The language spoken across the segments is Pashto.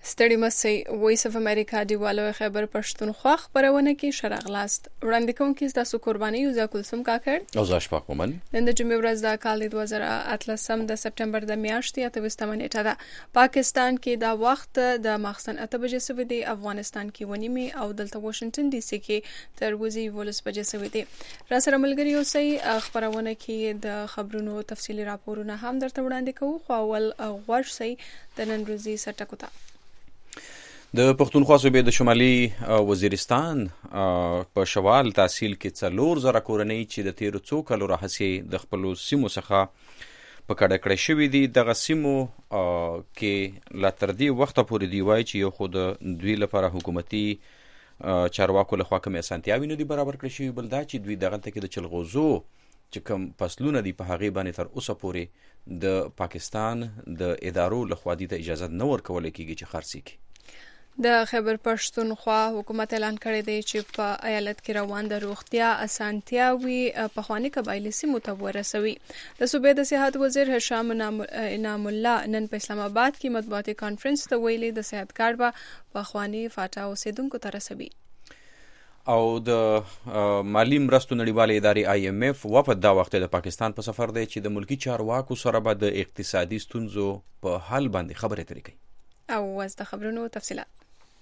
ستړي مسئ وایس اف امریکا دیوالو خیبر پښتونخوا خبرونه کې شرغلاست وړاندې کوونکې تاسو قرباني یو ځکلسم کاکړ او زاشپاک مومن نن د جمعې ورځ د کال 2018 د سپټمبر د میاشتې 28 نیټه ده پاکستان کې دا وخت د ماخستن 8 بجې سوي دی افغانستان کې ونیمي او دلته واشنگټن ډي سي کې تر وځي 12 بجې سوي دی را سره ملګری اوسئ خبرونه کې د خبرونو تفصيلي راپورونه هم درته وړاندې کوو خو اول غوښ سي د نن ورځې سټکو ته د پښتونخوا صوبې د شمالي وزیرستان په شوال تحصیل کې 4000 کورنۍ چې د تیر څو کالو راهیسې د خپل سیمو څخه په کډه کړې شوې دي دغه سیمو کې لا تر دې وخته پورې دی وایي چې یو خود دوی لپاره حکومتي چارواکو لخوا کومه اسانتیاوي نه دي برابر کړې شوې بل دا چې دوی دغه ته کې د چلغوزو چې کوم فصلونه دي په هغه باندې تر اوسه پورې د پاکستان د ادارو لخوا دي ته اجازه نه ورکول کېږي چې خرڅي کی د خیبر پښتونخوا حکومت اعلان کړی دی چې په ایالت کې روان د روغتیا اسانتیاوي په خواني قبایلی سیمو ته ورسوي د صوبې د صحت وزیر هشام انعام الله نن په اسلام آباد کې مطبوعاتي کانفرنس ته ویلي د صحت کارت په خواني فاټا اوسیدونکو ته رسوي او د مالی مرستو نړیوالې ادارې IMF وفد دا وخت د پاکستان په سفر دی چې د ملکی چارواکو سره به د اقتصادي ستونزو په حل باندې خبرې اترې کوي او واز د خبرونو تفصيلات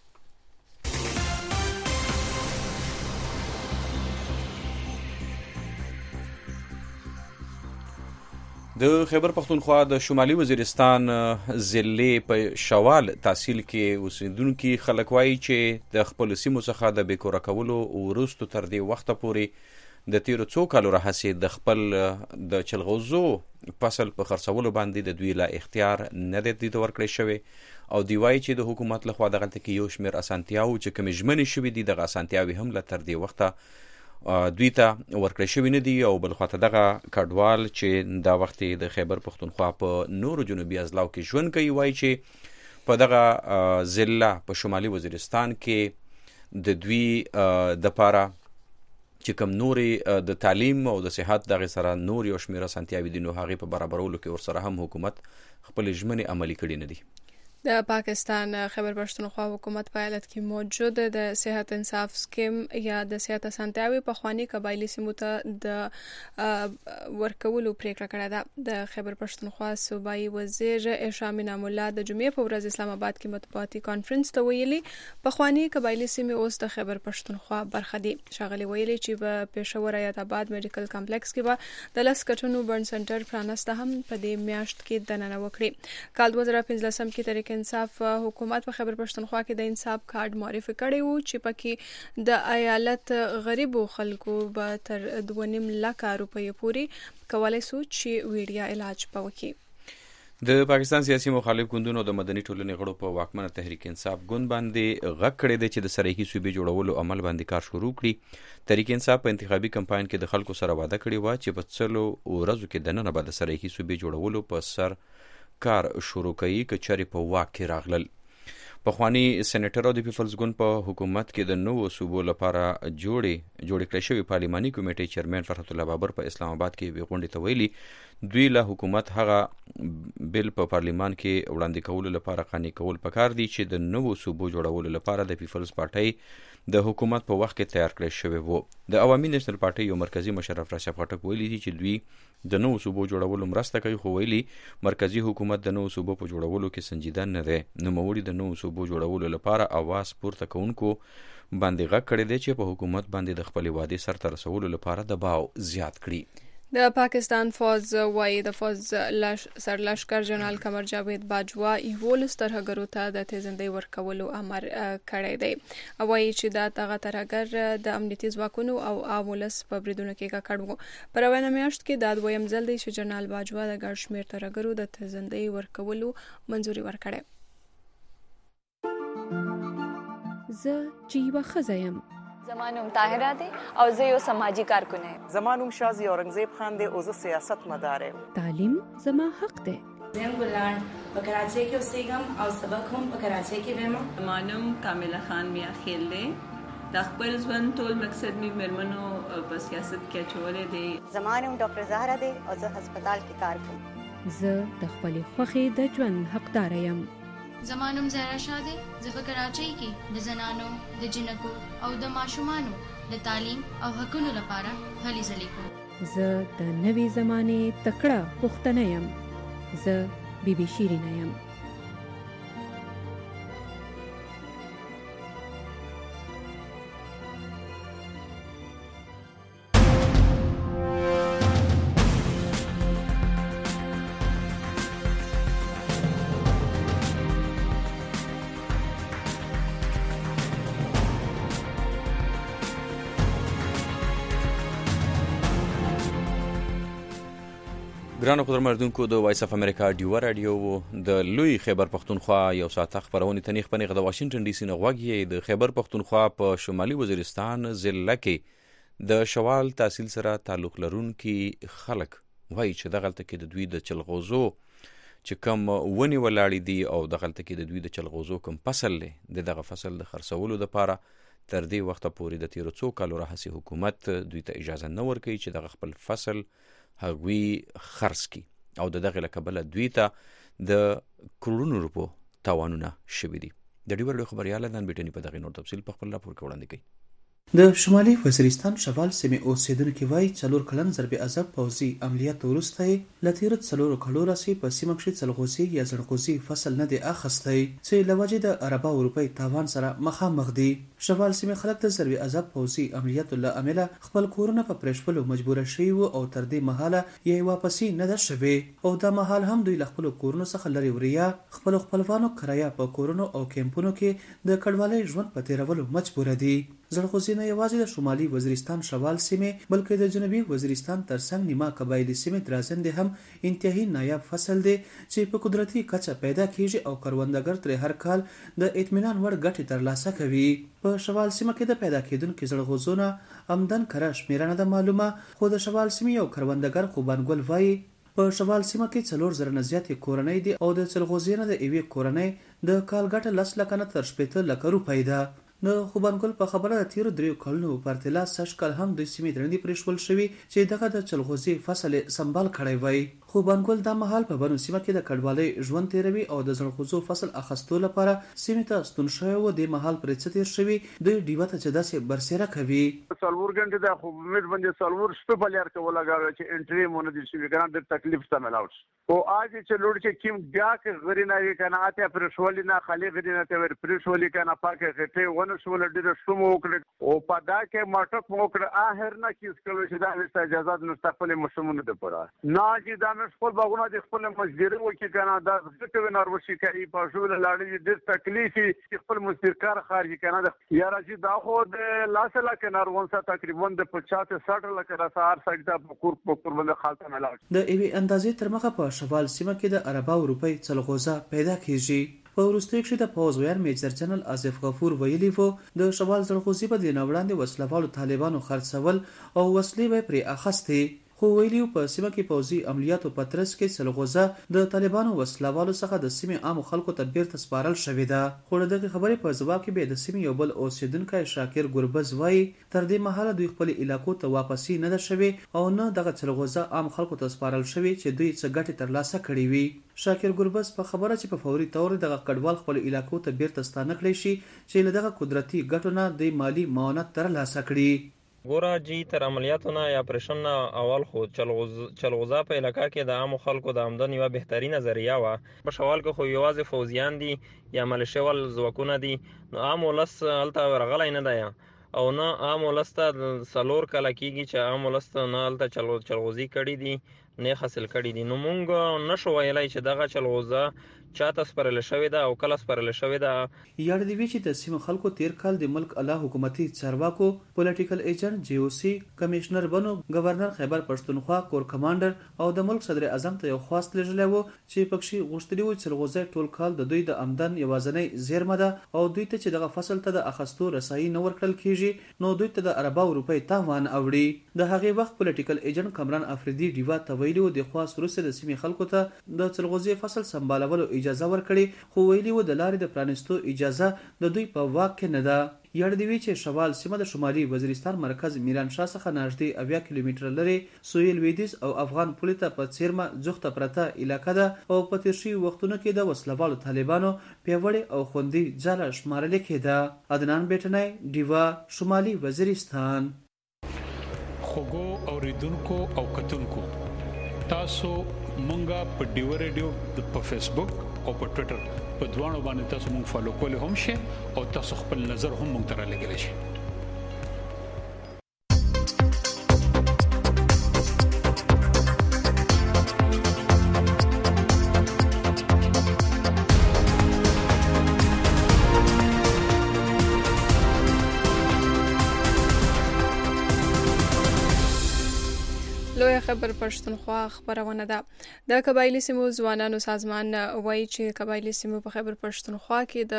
د خیبر پښتونخوا د شمالي وزیرستان ضلع په شوال تحصیل کې اوسیدونکو خلک وایي چې د خپل سیمو څخه د بیکوره کولو وروسته تر دې وخت پورې د تیر څو کالو راهیسې د خپل د چلغوزو فصل په خرڅولو باندې د دوی لا اختیار نه دی ورکړی شوی او دی وایي چې د حکومت لخوا دغه کې یو شمېر اسانتیاو چې کوم ژمنې شوې دي دغه اسانتیاوي هم لا تر دې وخته دوی ته ورکړی شوی نه دی او بل خواته دغه کډوال چې دا وخت د خیبر پښتونخوا په نورو جنوبي اضلاعو کې ژوند کوي وایي چې په دغه ضلع په شمالي وزیرستان کې د دوی د پاره چې کوم نورې د تعلیم او د صحت دغه سره نور یو شمېر اسانتیاوي دي نو هغه په برابرولو کې ورسره هم حکومت خپل ژمنې عملي کړي نه دي د پاکستان خیبر پښتونخوا حکومت په ایالت کې موجود د صحت انصاف سکیم یا د صحت اسانتیاوي په خواني قبایلی سیمو ته د ورکولو پریکړه کړې ده د خیبر پښتونخوا صوبایي وزیر هشام انعام الله د جمعې په ورځ اسلام آباد کې مطبوعاتي کانفرنس ته ویلي په خواني قبایلی سیمو اوس د خیبر پښتونخوا برخه دي شاغلي ویلي چې په پېښور ایت آباد میډیکل کمپلیکس کې به د لسکټونو برن سنټر پرانسته هم په دې میاشت کې دننه وکړي کال 2015 کې تحریک انصاف حکومت په خیبر پښتونخوا کې د انصاف کارت معرفي کړی وو چې پکې د ایالت غریبو خلکو به تر 2.5 لک روپۍ پورې کولای شو چې ویډیا علاج پوکي د پاکستان سیاسي مخالف ګوندونو د مدني ټولنې غړو په واکمنه تحریک انصاف ګوند باندې غږ کړی دی چې د سرایکي صوبې جوړولو عمل باندې کار شروع کړي تحریک انصاف په انتخابي کمپاین کې د خلکو سره وعده کړې و چې په څلو ورځو کې دننه به د سرایکي صوبې جوړولو په سر کار شروع کوي که چارې په واک کې راغلل پخوانی سېنیټر او د پیپلز ګوند په حکومت کې د نوو صوبو لپاره جوړې کړې شوې پارلماني کمیټې چیرمن فرحت الله بابر په اسلام آباد کې وی غونډې ته ویلي دوی له حکومت هغه بل په پارلمان کې وړاندې کولو لپاره قانوني کول پکار دي چې د نوو صوبو جوړولو لپاره د پیپلز پارټي د حکومت په وخت کې تیار کړی شوی وو د عوامي نېشنل پارټي یو مرکزی مشر اشرف غټک ویلي دي چې دوی د نوو صوبو جوړولو مرسته کوي خو ویلي مرکزی حکومت د نوو صوبو په جوړولو کې سنجیده نه دی نو موړي د نوو صوبو جوړولو لپاره اواز پورته کوونکو باندې غږ کړی دی چې په حکومت باندې د خپل وعده سرته رسولو لپاره دباو زیات کړي د پاکستان فوج وايي د فوج سرلشکر جنرال قمر جاوید باجوا ایول سترهګرو ته د تیزندۍ ورکولو امر کړی دی او وايي چې دا دغه ترهګر د امنیتي ځواکونو او عامولس په بریدونو کې ککړ وو په روانه میاشت کې د دویم ځل دی چې جنرال باجوا د ګډ شمېر ترهګرو د تیزندۍ ورکولو منځوري ورکړه زه چې یوه ښځه یم زمانوم طاهره دی او زه یو سماجی کارکن یم زمانوم شازی اورنګزیب خان دی او زه سیاست مدار یم تعلیم زما حق دی زم ګلان په کراچۍ کې اوسېږم او سبق هم په کراچۍ کې وایم زمانوم کامله خان میا خیل دی د خپل ژوند ټول مقصد می مرمنو په سیاست کې چولې دی زمانوم ډاکټر زهرا دی او زه هسپتال کې کار کوم زه د خپل خوخي د ژوند حقدار یم زمانم زهرا شاه دی. زه په کراچۍ کې د زنانو، د جنکو او د ماشومانو د تعلیم او حقونو لپاره هلې ځلې کوم. زه د نوې زمانې تکړه پښتنه یم. زه بیبي شیرینه یم. ګرانو قدرمنونکو د وایس اف امریکا ډیو رادیو د لوی خیبر پختونخوا یو ساعت خبرونه تنیخ پنیغه د واشنگټن ډي سي نه غوږی د خیبر پختونخوا په شمالي وزیرستان ضلع کې د شوال تحصیل سره تعلق لرونکي خلک وایي چې د غلطه کې د دوی د چلغوزو چې کم ونی ولاړې دي او د غلطه کې د دوی د چلغوزو کم فصل له دغه فصل د خرڅولو لپاره تر دې وخت پورې د تیر څو کالو راهسي حکومت دوی ته اجازه نه ورکوي چې دغه خپل فصل هغوی خرڅ کی او دغه لکبله دوی ته د کروڑونو روپو تاوانونه شوي دي. د ډیور خبرياله دان بیٹنی په دغه نور تفصیل په خپل راپور کې وړاندې کوي. د شمالي وزیرستان شوال سیمې اوسیدونکو وایي 4 کلن ضرب عذاب پوځي عملیات وروسته لتیر 4 کلو راسي په سیمه کې چلغوزي یا زړغوزي فصل نه دی اخستی چې لوجه د عربا اروپای تاوان سره مخامخ دي. شوال سیمې خلک د ضرب عذاب پوځي عملیات له عمله خپل کورونه په پرېښولو مجبور شوي او تر دې مهاله یې واپسی نه ده شوي او دا مهال هم دوی خپل کورونو څخه لري وریا خپلوانو کرایه په کورونو او کیمپونو کې د کډوالۍ ژوند په تیرولو مجبور دي. زړغوزي نه یوازې د شمالي وزیرستان شوال سیمې بلکې د جنوبي وزیرستان ترڅنګ نیمه قبایلی سیمې درازند هم انتهایی نایاب فصل دی چې په قدرتي کچه پیدا کیږي او کروندګر تر هر کال د اطمینان وړ ګټه ترلاسه کوي. په شوال سیمه کې د پیدا کېدونکو زړغوزونو آمدن کړه شمیرنه د معلومه خو د شوال سیمې یو کروندګر خوبانګل وایي په شوال سیمه کې 4 زره زیاتې کورنۍ دي او د چلغوزینه د ایوي کورنۍ د کال ګټه 10 لک نه تر 15 لک روپۍ ده. نو خوبانګل په خبره د تیر 3 کلونو پرتله سشکل هم د سیمې درندې پرېښول شوی چې دغه د چلغوزي فصل سنبال کړی وای. خوبانګل د محل په بنو سیمه کې د کډوالۍ ژوند تیروي او د زړغوزو فصل اخستو لپاره سیمې ته ستون شوی و د محل پرې تیر شوی د ډیوته چې داسې برسېره کوي. سلور غنټه د خو مې باندې سلور شپه بلیر کوله چې انټری مونږ د شي کنه د تکلیف ته ملاوش او اج چې لوړ چې کیم بیا کې غری نه کنه اته پرښولې نه خالي غری نه ته ور پرښولې کنه پاکه غټه ونه شول ډېر شوم وکړ او په دا کې ماټک وکړ اخر نه کیس کولو چې دا اجازه مستقبل مشمونه ده پره نه چې دا مې خپل باغونه د خپل مزدوري وکړي کنه دا څه نار وشي کوي په شول لاړې د تکلیفي خپل مسترکار خارجي کنه یا راځي دا خو د لاس لکه نار ونسه تقریبا د 50-60 لک راسار سګدا په کور باندې خالته ملاوي. د ایوي اندازې تر مخه په شوال سیمه کې د عربا اروپای چلغوزه پیدا کیږي. په وروستیو کې د پوز ویان میجر جنرال آصف غفور ویلي وو د شوال زړغوزي په دینه وړاندې وسلوالو طالبانو خرڅول او وسلې به پرې اخستې خو ویلیو په سیمه کې پوځي عملیاتو په ترڅ کې چلغوزه د طالبانو وسلوالو څخه د سیمې عام خلکو ته بیرته سپارل شوې ده. خو دغه خبرې په ځواب کې به د سیمې یو بل اوسیدونکو شاکر ګربز وایي تر دې مهاله دوی خپل علاقو ته واپسی نه ده شوی او نه دغه چلغوزه عام خلکو ته سپارل شوی چې دوی څه ګټه ترلاسه کړې وي. شاکر ګربز په خبره چې په فوري تور دغه کډوال خپل علاقو ته بیرته ستانه کړی شي چې له دغه قدرتي ګټو نه د مالی معاونت ترلاسه کړي. ګورا جی تر عملیاتونه یا پرشن اول خو چلغوزا په علاقہ کې د عام خلکو د آمدن یو بهترینه ذریعہ و. په شوال کې خو یوازې فوزیان دي یا ملشوال ځواکونه دي نو عام ولس الته ورغلی نه دی او نه عام ولس ته سلور کله کېږي چې عام ولس نه الته چلغوزي کړي دي نه حاصل کړي دي. نو مونږ نشو ویلای چې دغه چلغوزه چاته سپارل شوې ده او کله سپارل شوې ده. یاد دی چې د سیمه خلکو تیر کال د ملک اعلی حکومتي چارواکو پولیټیکل ایجنټ جی او سی کمشنر بنو گورنر خیبر پښتونخوا کور کمانډر او د ملک صدر اعظم ته یو خواست لږلی وو چې پکښې غوښتلي وو چلغوزه ټول کال د دوی د آمدن یوازینۍ زیرمه ده او دوی ته چې دغه فصل ته د اخستو رسایي نه ورکړل کیږي نو دوی ته د عربا اروپای تاوان اوړي. د هغې وخت پولیټیکل ایجنټ کمران افریدي ډیوا ته ویلي و د خواست وروسته د سیمې خلکو ته د ځلغوزي فصل سمبالولو اجازه ورکړي، خو ویلي و د لارې د پرانیستو اجازه د دوی په واک کې نه ده. یاد دی وی چې شوال سیمه د شمالي وزیرستان مرکز میران شاه څخه نږدې 80 کیلومتره لري سویل لویدیځ او افغان پولې ته په څیرمه ځوخته پرته علاقه ده او په تیر شویو وختونو کې د وسلوالو طالبانو پیاوړې او خوندي ځاله شمارل کېده. عدنان بیٹنای، ډیوا، شمالي وزیرستان. خوګو اوریدونکو او کتونکو تاسو مونږه په ډیو ریډیو په فیسبوک او په ټوئیټر په دوانو باندې تاسو مونږ فالو کولای هم شئ او تاسو خپل نظر هم مونږ ته رالیږلی شئ. لوی خبر پښتونخوا خبرونه ده. د قبایلی سیمو ځوانانو سازمان وایي چې قبایلی سیمو په خبر پښتونخوا کې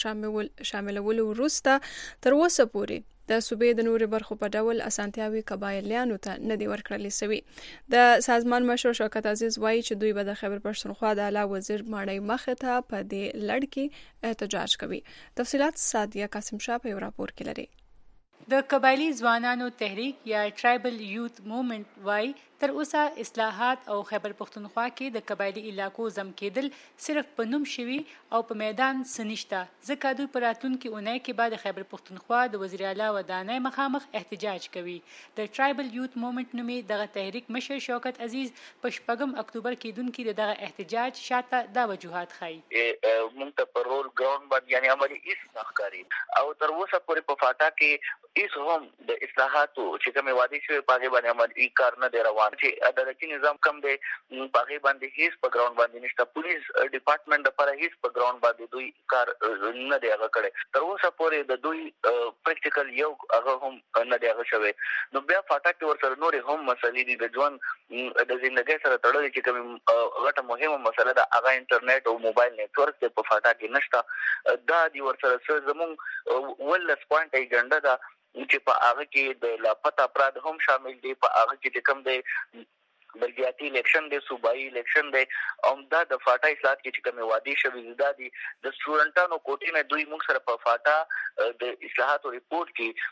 د شاملولو وروسته تر اوسه پورې د صوبې د نورو برخو په ډول اسانتیاوي قبایلیانو ته نه دی ورکړل شوی. د سازمان مشر شوکت عزیز وایي چې دوی به د خبر پښتونخوا د اعلی وزیر ماڼۍ مخ ته په دې لړ کې احتجاج کوي. تفصيلات سادیه قاسم شاه په راپور کې لري. د قبایلی ځوانانو تحریک یا ټرایبل یوث موومنت وای تر اوسه اصلاحات او خیبر پختونخوا کې د قبایلی علاقو زم کېدل صرف په نوم شوي او په میدان سنشته، ځکه دوی په راتلونکي اونۍ کې بعد خیبر پختونخوا د وزیر اعلی ودانۍ مخامخ احتجاج کوي. د ټرایبل یوث موومنت نومي دغه تحریک مشر شوکت عزیز په 8 اکتوبر کېدونکي دغه احتجاج شاته دا وجوهات ښيي. موږ ته په رول ګراوند باندې یعنی عملي هیڅ نخکاری او تر اوسه پورې په فاټا کې هیڅ هم د اصلاحاتو چې کومه وادي شوی پاګې باندې عملي کار نه دی روان، چې عدالتي نظام کم دی پاګې باندې هیڅ په ګراوند باندې نشته. پولیس ډپارټمنټ لپاره هیڅ په ګراوند باندې دوی کار نه دی هغه کړی. تر اوسه پورې د دوی پریکټیکل یو هغه هم نه دی هغه شوی. نو بیا فاټا کې ورسره نور هم مسلې دي د ژوند د ژوندۍ سره تړلې چې کوم غټه مهمه مسله ده هغه انټرنیټ او موبایل نتورک په فاټا کې نشته. دا دی ورسره زموږ ولس پوینټ ایجنډا ده چې په هغه کې د لاپته افراد هم شامل دي، په هغه کې کوم دی بلدیاتي الیکشن دی، صوبایي الیکشن دی، او دا د فاټا اصلاحات کې چې کومه وادي شوی زده دي د سټوډنټانو کوټې نه دوی موږ سره په فاټا د اصلاحاتو ریپورت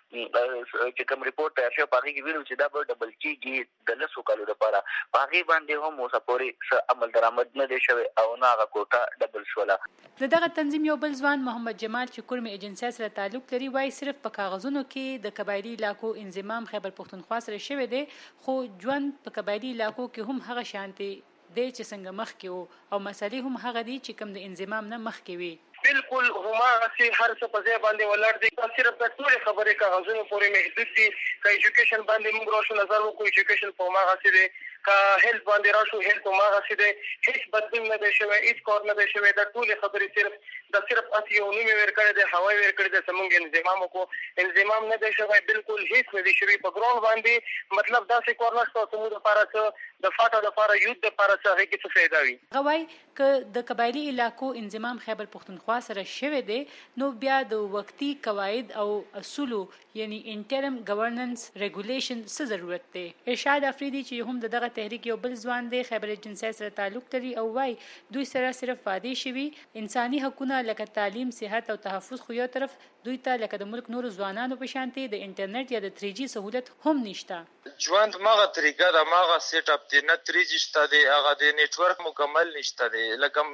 کې چې کوم ریپورت تیار شوی په هغه کې ویل چې دا به ډبل کېږي د لسو کالو لپاره، په هغه باندې هم اوسه پورې عمل درآمد نه دی شوی او نه هغه کوټه ډبل شوله. د دغه تنظیم یو بل ځوان محمد جمال چې کورمي ایجنسی سره تعلق لري وایي صرف په کاغذونو کې د قبایلی علاقو انضمام خیبر پختونخوا سره شوی دی، خو ژوند په قبایلی علاقو کې هم هغه شانتي دی چې څنګه مخکې وو او مسلې هم هغه دي چې کوم د انضمام نه مخکې وي. بالکل هما غسي هر څه په ځای باندې ولر دي، صرف د ټول خبرې کاغذونو پورې محدود دي. که ایجوکیشن باندې موږ راشو نظر وکړو ایجوکیشن په ما غسي دي، که هیلث باندې راشو هیلث په ما غسي دي، هیڅ بدلون نه دی شوی، هیڅ کار نه دی شوی. د ټول خبرې صرف اسی یو نوم ورکړی دی، هوا ورکړی دی، زموږ انضمام وکړو انضمام نه دی شوی، بالکل هیڅ نه دی شوی په ګراوند باندې. مطلب داسې کار نشته چې موږ لپاره څه د فاټا لپاره یوث لپاره څه هغه کې څه فایده وي. غوای ک د قبایلی علاقو انضمام خیبر پختونخوا سره شوی دی نو بیا د وقتی قواعد او اصول یعنی انټرم گورننس ریګولیشن څه ضرورت دی. ارشاد افریدي چې هم دغه تحریک یو بل ځوان دی خیبر ایجنسی سره تعلق لري او وای دوی سره صرف وادي شوی انساني حقوقونه لکه تعلیم، صحت او تحفظ خو یو طرف دوی ته لکه د ملک نور ځوانانو په شانتي د انټرنیټ یا د 3G سہولت هم نشته. ژوند ماغه طریقه د ماغه سیټ اپ دی نه 3G شته دی، هغه د نتورک مکمل نشته دی،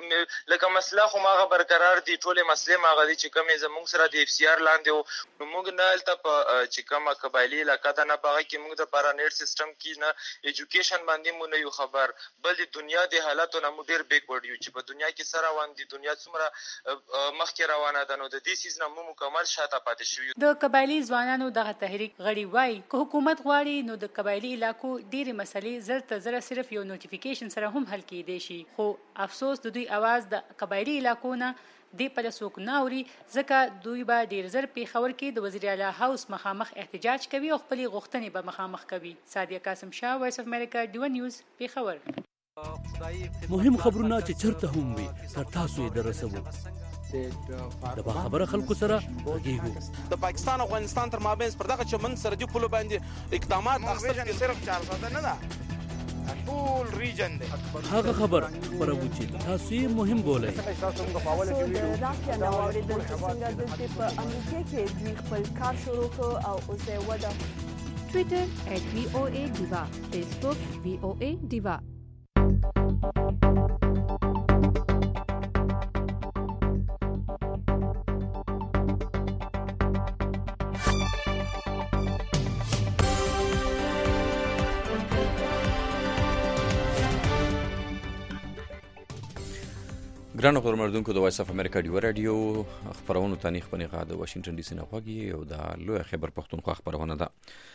لکه مسله خو ماغه برقرار دي، ټول مسلې ماغه دي چې کومه زموږ سره د FCR لاندې او موږ نه الته په چې کومه قبایلی علاقه ده نه پغه کې موږ د پارانیټ سیستم کې نه ایجوکیشن باندې مونږ نه یو خبر، بل د دنیا د حالاتو نه مو ډیر بیکورډ یو چې په دنیا کې سره روان دي، دنیا څومره مخکې روانه ده نو د دې سیز نه مو مکمل شاته پاتې شو. د قبایلی ځوانانو دغه تحریک غړي وای که حکومت غواړي نو د قبایلی علاقو ډېری مسلې زر ته زر صرف یو نوټیفیکیشن سره هم حل کېدای شي، خو افسوس د دوی आवाज د قبایلی علاقو نه دی په څوک نه اوري، ځکه دوی به ډېر زر پیښور کې د وزیر اعلی هاوس مخامخ احتجاج کوي او خپلې غوښتنې به مخامخ کوي. سادیه قاسم شاه، وایس اف امریکا، ډیو نیوز، پیښور. مهم خبرونه چې چرته هم وي تر تاسو یې درسوو. د باخبره خلکو سره غږیږو. د پاکستان او افغانستان تر مابین پر دغه چمن سرحدي پولو باندې اقدامات اخیستل صرف 4 ساعته نه ده. ټول ریجن دی هغه خبر خبرو چې تاسو یې مهم بولئ. د راکیا نو اوریدل چې څنګه د په امریکا کې دوی خپل کار شروع کړ او اوس یې وده. ټویټر @VOA Diva، فیسبوک VOA Diva. ګرانو خبرمردونکو د وایس اف امریکا ډیو رادیو خبرونو تاریخ په نغه د واشنگټن ډي سي نه خوږي او د لوی خیبر پختونخوا خبرونه ده.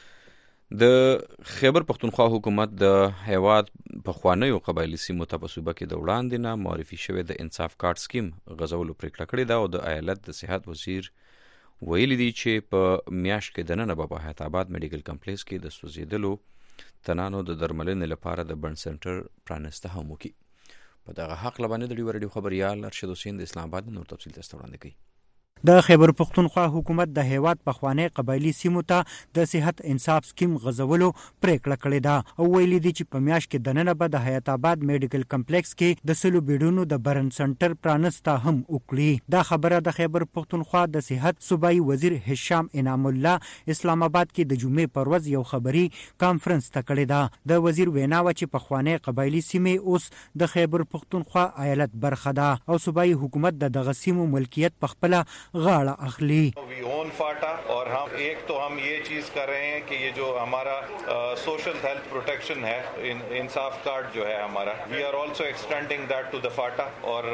د خیبر پختونخوا حکومت د هیواد په خوانیو قبایلی سیمو ته په صوبه کې د وړاندې نه معرفي شوی د انصاف کارت سکیم غزولو پریکړه کړې ده او د ایالت د صحت وزیر ویلي دی چې په میاشت کې دننه په حیات آباد میډیکل کمپلیکس کې د سوځیدلو تنانو د درملنې لپاره د بند سنټر پرانسته هم وکړي. په دغه حق لبانې د ډیو رادیو خبريال ارشد حسین د اسلام آباد نور تفصیل تاسو وړاندې کوي. د خیبر پختونخوا حکومت د هیواد په خوانی قبایلی سیمو ته د صحت انصاف سکیم غزولو پریکړه کړې ده او ویلي دي چې په میاشت کې دننه به د حیات آباد میډیکل کمپلیکس کې د سلو بیډونو د برن سنټر پرانسته هم وکړي. دا خبره د خیبر پختونخوا د صحت صوبایي وزیر هشام انعام الله اسلام آباد کې د جمعې پر ورځ یو خبري کانفرنس ته کړې ده. د وزیر وینا و چې په خوانی قبایلی سیمې اوس د خیبر پختونخوا ایالت برخه ده او صوبایي حکومت دغه سیمو ملکیت په خپل गाड़ा अखली वी ओन फाटा और हम एक तो हम ये चीज कर रहे हैं कि ये जो हमारा सोशल हेल्थ प्रोटेक्शन है इंसाफ कार्ड जो है हमारा we are also extending that to the FATA और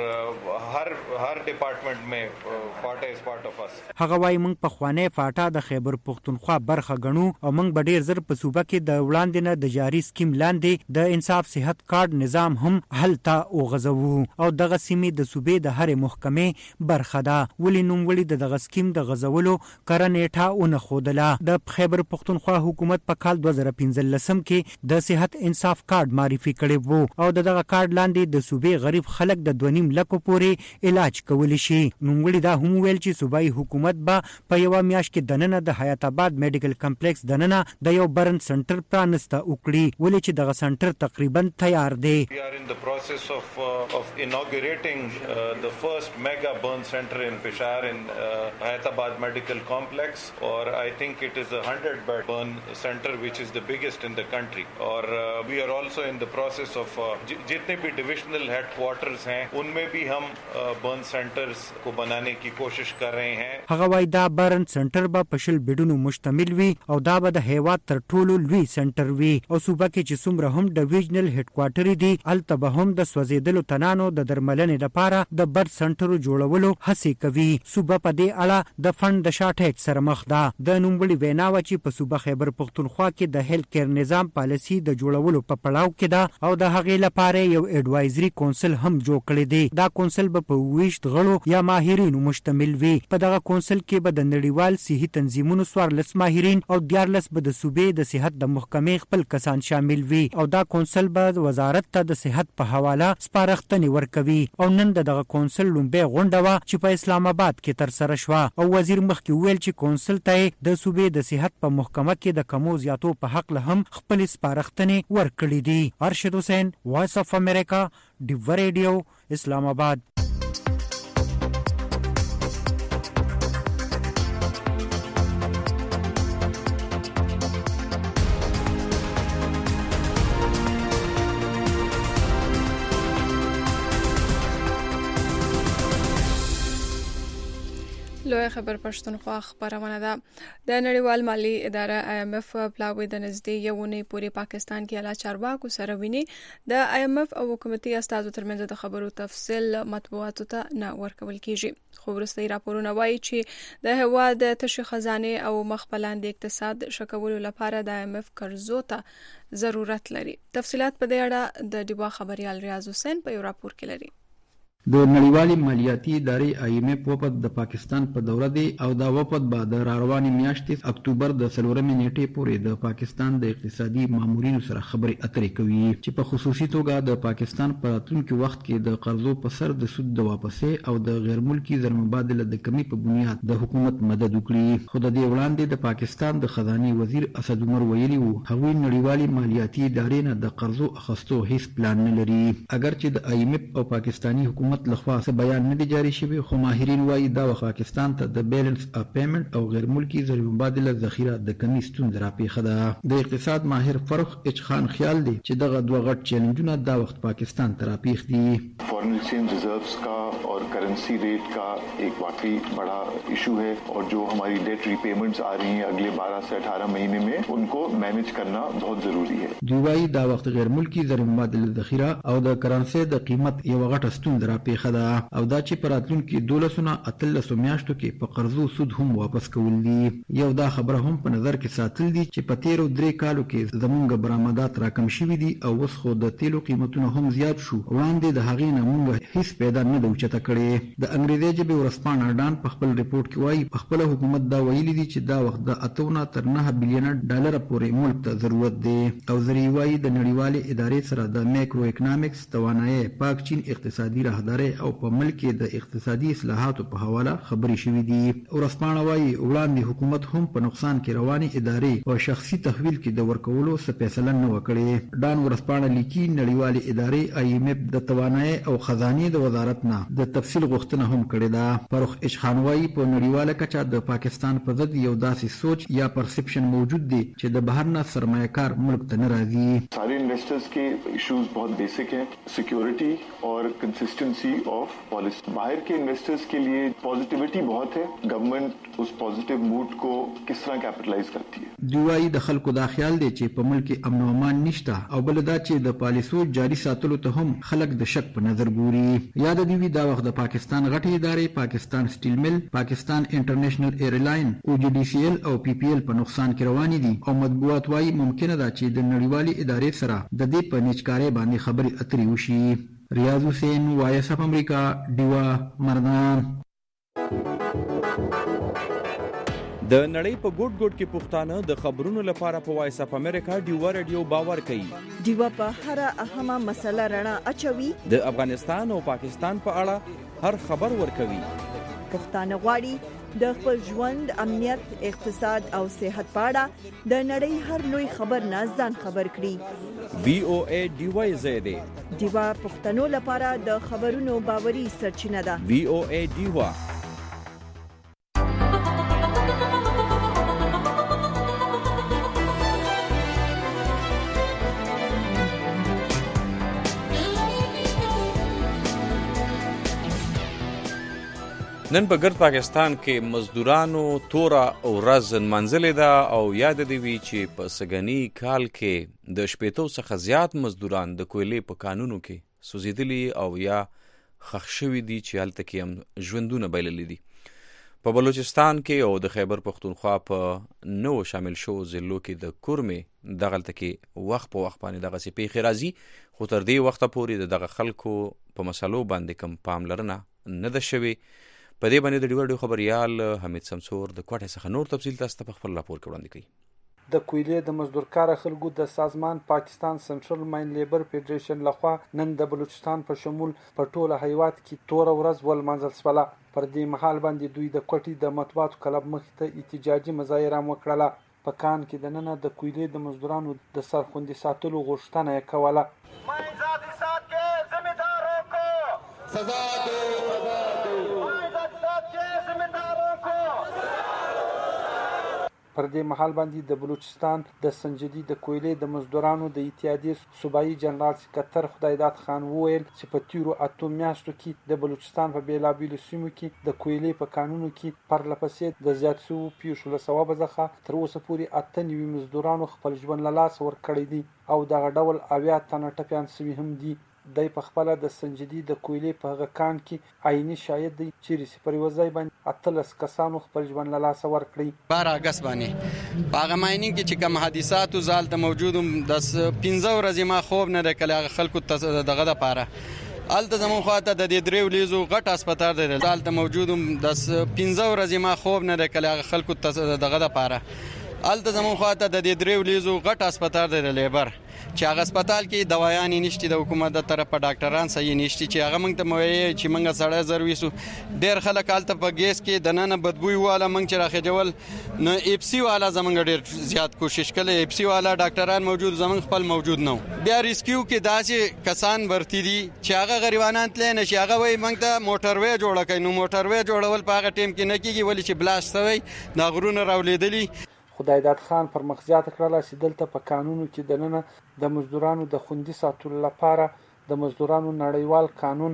हर डिपार्टमेंट में FATA is part of us. هغه وايي موږ په خوانه فاټا د خیبر پختونخوا برخه غنو او موږ به ډیر زر په صوبه کې د وړاندې نه د جاری سکیم لاندې د انصاف صحت کارت نظام هم حل تا او غزو او دغه سیمې د صوبې د هر محکمې برخه ده. ولې نوم د دغه سکیم د غزولو کرنېټا اون خودله. د خیبر پختونخوا حکومت په کال 2015 کې د صحت انصاف کارت معرفي کړی وو او دغه کارت لاندې د صوبې غریب خلک د 2.5 لک پورې علاج کولی شي. نوموړي دا هم ویل چې صوبایي حکومت به په یو میاشت کې دننه د حیات آباد میډیکل کمپلیکس دننه د یو برن سنټر پرانسته وکړي. ولې چې دغه سنټر تقریبا تیار دی. We are in the process of inaugurating the first mega burn center in Peshawar in Hyderabad Medical Complex, or I think it is a 100-bed burn center which is the biggest in the country. Or we are also in the process of जितने भी divisional headquarters हैं उनमें भी हम burn centers को बनाने की कोशिश कर रहे हैं. هغه وای دا برن سنټر به په شل بیډونو مشتمل وي او دا به د هیواد تر ټولو لوی سنټر وي او صوبه کې چې څومره هم ډیویژنل هډکوارټر دي الته به هم د سوځیدلو تنانو د درملنې لپاره د برن سنټر جوړولو هڅه کوي. صوبه په دې اړه د فند د شارټیج سره مخ ده. د نوموړي وینا و چې په صوبه خیبر پختونخوا کې د هیلث کیر نظام پالیسی د جوړولو په پړاو کې ده او د هغې لپاره یو اډوایزري کونسل هم جوړ کړی دی. دا کونسل به په 20 غړو یا ماهرینو مشتمل وي. په دغه کونسل کې به د نړیوال صحي تنظیمونو 14 ماهرین او 14 به د صوبې د صحت د محکمې خپل کسان شامل وي او دا کونسل به وزارت ته د صحت په حواله سپارښتنې ورکوي. او نن دغه کونسل لومبه غونډه و چې په اسلام آباد کې تر سره شو او وزیر مخکې ویل چې کونسل ته د صوبې د صحت په محکمه کې د کمو زیاتو په حق له هم خپل سپارښتنې ورکړي دي. ارشد حسین، وایس اف امریکا، ډیو رادیو، اسلام آباد. لوی خبر پښتونخوا خبرونه ده. د نړیوال مالی اداره IMF پلاوی د نږدې یوونی پورې پاکستان کې اعلی چارواکو سره ویني. د IMF او حکومتي استازو ترمنځ د خبرو تفصیل مطبوعاتو ته نه ورکول کیږي. خو وروستي راپورونه وایي چې د هواد تشي خزانه او مخبلاند اقتصاد شکولو لپاره د IMF قرضو ته ضرورت لري. تفصيلات په دې اړه د ډیوا خبريال ریاض حسین په یو راپور کې لري. د نړیوالې مالیاتي ادارې IMF وفد د پاکستان په دوره دی او دا وفد به د راروانې میاشتې اکتوبر د 4 نیټې پورې د پاکستان د اقتصادي مامورینو سره خبرې اترې کوي چې په خصوصي توګه د پاکستان په راتلونکي وخت کې د قرضو په سر د سود د واپسې او د غیر ملکي زرمبادله د کمی په بنیاد د حکومت مدد وکړي. خو د دې وړاندې د پاکستان د خزانه وزیر اسد عمر ویلي وو هغوی نړیوالې مالیاتي ادارې نه د قرضو اخیستو هیڅ پلان نه لري. اگر چې د IMF او پاکستاني حکومت لخوا څه بیان نه دی جاری شوی خو ماهرین وایي دا وخت پاکستان ته د بیلنس اف پیمنٹ او غیر ملکی زر مبادله ذخیره د کمی ستونزه راپېښه ده. د اقتصاد ماهر فرخ اچ خان خیال دی چې دغه دوه غټ چیلنجونه دا وخت پاکستان ته راپېښ دي. फॉरेन एक्सचेंज रिजर्व्स का और करेंसी रेट का एक वाकई बड़ा इशू है और जो हमारी डेट रीपेमेंट्स आ रही हैं अगले 12 से 18 महीने में उनको मैनेज करना बहुत जरूरी है. دوی دا وخت غیر ملکی زر مبادله ذخیره او د کرنسي د قیمت یو غټه ستونزه راپېښه ده او دا چې په راتلونکي 12 میاشتو کې په قرضو سود هم واپس کول دي. یو دا خبره هم په نظر کې ساتل دي چې په 13 کالو کې زمونږ برآمدات راکم شوي دي او اوس خو د تیلو قیمتونه هم زیات شو. وړاندې د هغې نه مونږ هیڅ پیدا نه ده اوچته کړې. د انګریزي ژبې ورځپاڼه ډان په خپل ریپورت کې وایي په خپل حکومت دا ویلي دي چې دا وخت د 8 تر 9 بلین ډالر پورې ملک ته ضرورت دی او زری وایي د نړیوالې ادارې سره د مایکرو اکونومکس توانایي پاک چین اقتصادي راهداري او په ملک کې د اقتصادي اصلاحاتو په حواله خبرې شوې دي. ورځپاڼه وایي وړاندې حکومت هم په نقصان کې رواني ادارې او شخصي تحویل کې د ورکولو څه فیصله نه وکړي. ډان ورځپاڼه لیکي نړیوالې ادارې IMF د توانایي او خزانه د وزارت نه د تفصیل غوښتنه هم کړې ده. فرخ اشخانوي په نړیواله کچه د پاکستان په ضد یو داسې سوچ یا پرسپشن موجود دی چې د بهر نه سرمایه‌کار ملک ته نه راځي. सारे इन्वेस्टर्स के इश्यूज बहुत बेसिक हैं, सिक्योरिटी और कंसिस्टेंसी ऑफ पॉलिसी. बाहर के इन्वेस्टर्स के लिए पॉजिटिविटी बहुत है, गवर्नमेंट उस पॉजिटिव मूड को किस तरह कैपिटलाइज करती है. دوی د خلکو دا خیال دی چې په ملک کې امن او امان نشته او بل دا چې د پالیسو جاری ساتلو ته هم خلک د شک په نظر ګوري. یاد دی دا وخت د پاکستان غټي ادارې پاکستان سټیل مل، پاکستان انټرنیشنل ایرلاین او OGDCL او PPL په نقصان کې روان دي او مطبوعات وايي ممکنه ده چې د نړیوالې ادارې سره د دې په نچکارۍ باندې خبرې اترې وشي. ریاض حسین وایس اف امریکا ډیوا مردان. د نړۍ په ګوټ ګوټ کې پښتانه د خبرونو لپاره په وایس اف امریکا ډیوا رادیو باور کوي. ډیوا په هر اهمه مسله رڼا اچوي. د افغانستان او پاکستان په اړه هر خبر ورکوي. پښتانه غواړي د خپل ژوند، امنیت، اقتصاد او صحت په اړه د نړۍ هر لوی خبر نه ځان خبر کړي. VOA ډیوا زیاده ډیوا پښتنو لپاره د خبرونو باوري سرچینه ده. VOA ډیوا. نن په ګرد پاکستان کې مزدورانو توره ورځ نمانځلې ده او یاد دی وی چې په سګنی کال کې د شپېتو څخه زیات مزدوران د کویلې په قانونو کې سوځېدلي او یا خښ شوي دي چې هلته کې هم ژوندونه بایللي دي. په بلوچستان کې او د خیبر پختونخوا په نو شامل شو ضلعو کې د کورمې دغلته کې وخت په وخت باندې دغسې پیښې راځي خو تر دې وخته پورې د دغه خلکو په مسلو باندې کوم پاملرنه نه ده شوې. په دې باندې د ډیوډیو خبريال حمید سمسور د کوټه څخه نور تفصیل تاسو ته خپل راپور وړاندې کوي. د کویلې د مزدورکار خلکو د سازمان پاکستان سنټرل ماین لیبر فدریشن لخوا نن د بلوچستان په شمول په ټوله هیواد کې تور ورځ ولمانځل شوه. پر دې مهال باندې دوی د کوټې د مطبوعاتو کلب مخ ته احتجاجي مظاهره وکړه. په کان کې د نن د کویلې د مزدورانو د سرخوندي ساتلو غوښتنه یې کوله. سزا دو پر دې مهال باندې د بلوچستان د سنجدي د کویلې د مزدورانو د اتحادیې صوبایي جنرال سکرټر خدایداد خان وویل چې په تیرو 8 میاشتو کې د بلوچستان په بیلابیلو سیمو کې د کویلې په قانونو کې پرلپسې د زیات شوو پیښو له سببه څخه تر اوسه پورې 98 مزدورانو خپل ژوند له لاسه ورکړی دی او دغه ډول 80 تنه ټپیان شوي هم دي. دای په خپل د سنجدي د کویلې په هغه کان کې عیني شاهد دی چې ریسپر وځي باندې 18 کسانو خپل ژوند له لاسه ورکړي. 12 اگست باندې په هغه ماینینګ کې چې کوم حادثات زالته موجود د 15 ورځې ما خوب نه کړل. هغه خلکو دغه لپاره هلته زموږ خواته د دې 3 ولیزو غټ هسپتال دی هلته موجود د 15 ورځې ما خوب نه دی کلی هغه خلکو دغه دپاره هلته زموږ خواته د دې 3 ولیزو غټ هسپتال دی د لیبر چې هغه هسپتال کې دوايانې نشته د حکومت د طرفه ډاکټران صحیح نشته چې هغه موږ ته مویې چې موږ سړی زر ویسو ډېر خلک هلته په ګیس کې دننه بدبوی واله موږ چې راخېجول نو ایپسي والا زموږ ډېر زیات کوشش کړی ایپسي والا ډاکټران موجود زموږ خپل موجود نه بیا ریسکیو کې داسې کسان ورتي دي چې هغه غریبانان تللی نه شي هغه وایي موږ ته موټروی جوړه کوي نو موټروی جوړول په هغه ټیم کې نه کېږي ولې چې بلاست شوی دا غرونه راولېدلي خدای داد خان پر مخ زیاته کړله چې دلته په قانونو کې دننه د مزدورانو د خوندي ساتلو لپاره د مزدورانو نړیوال قانون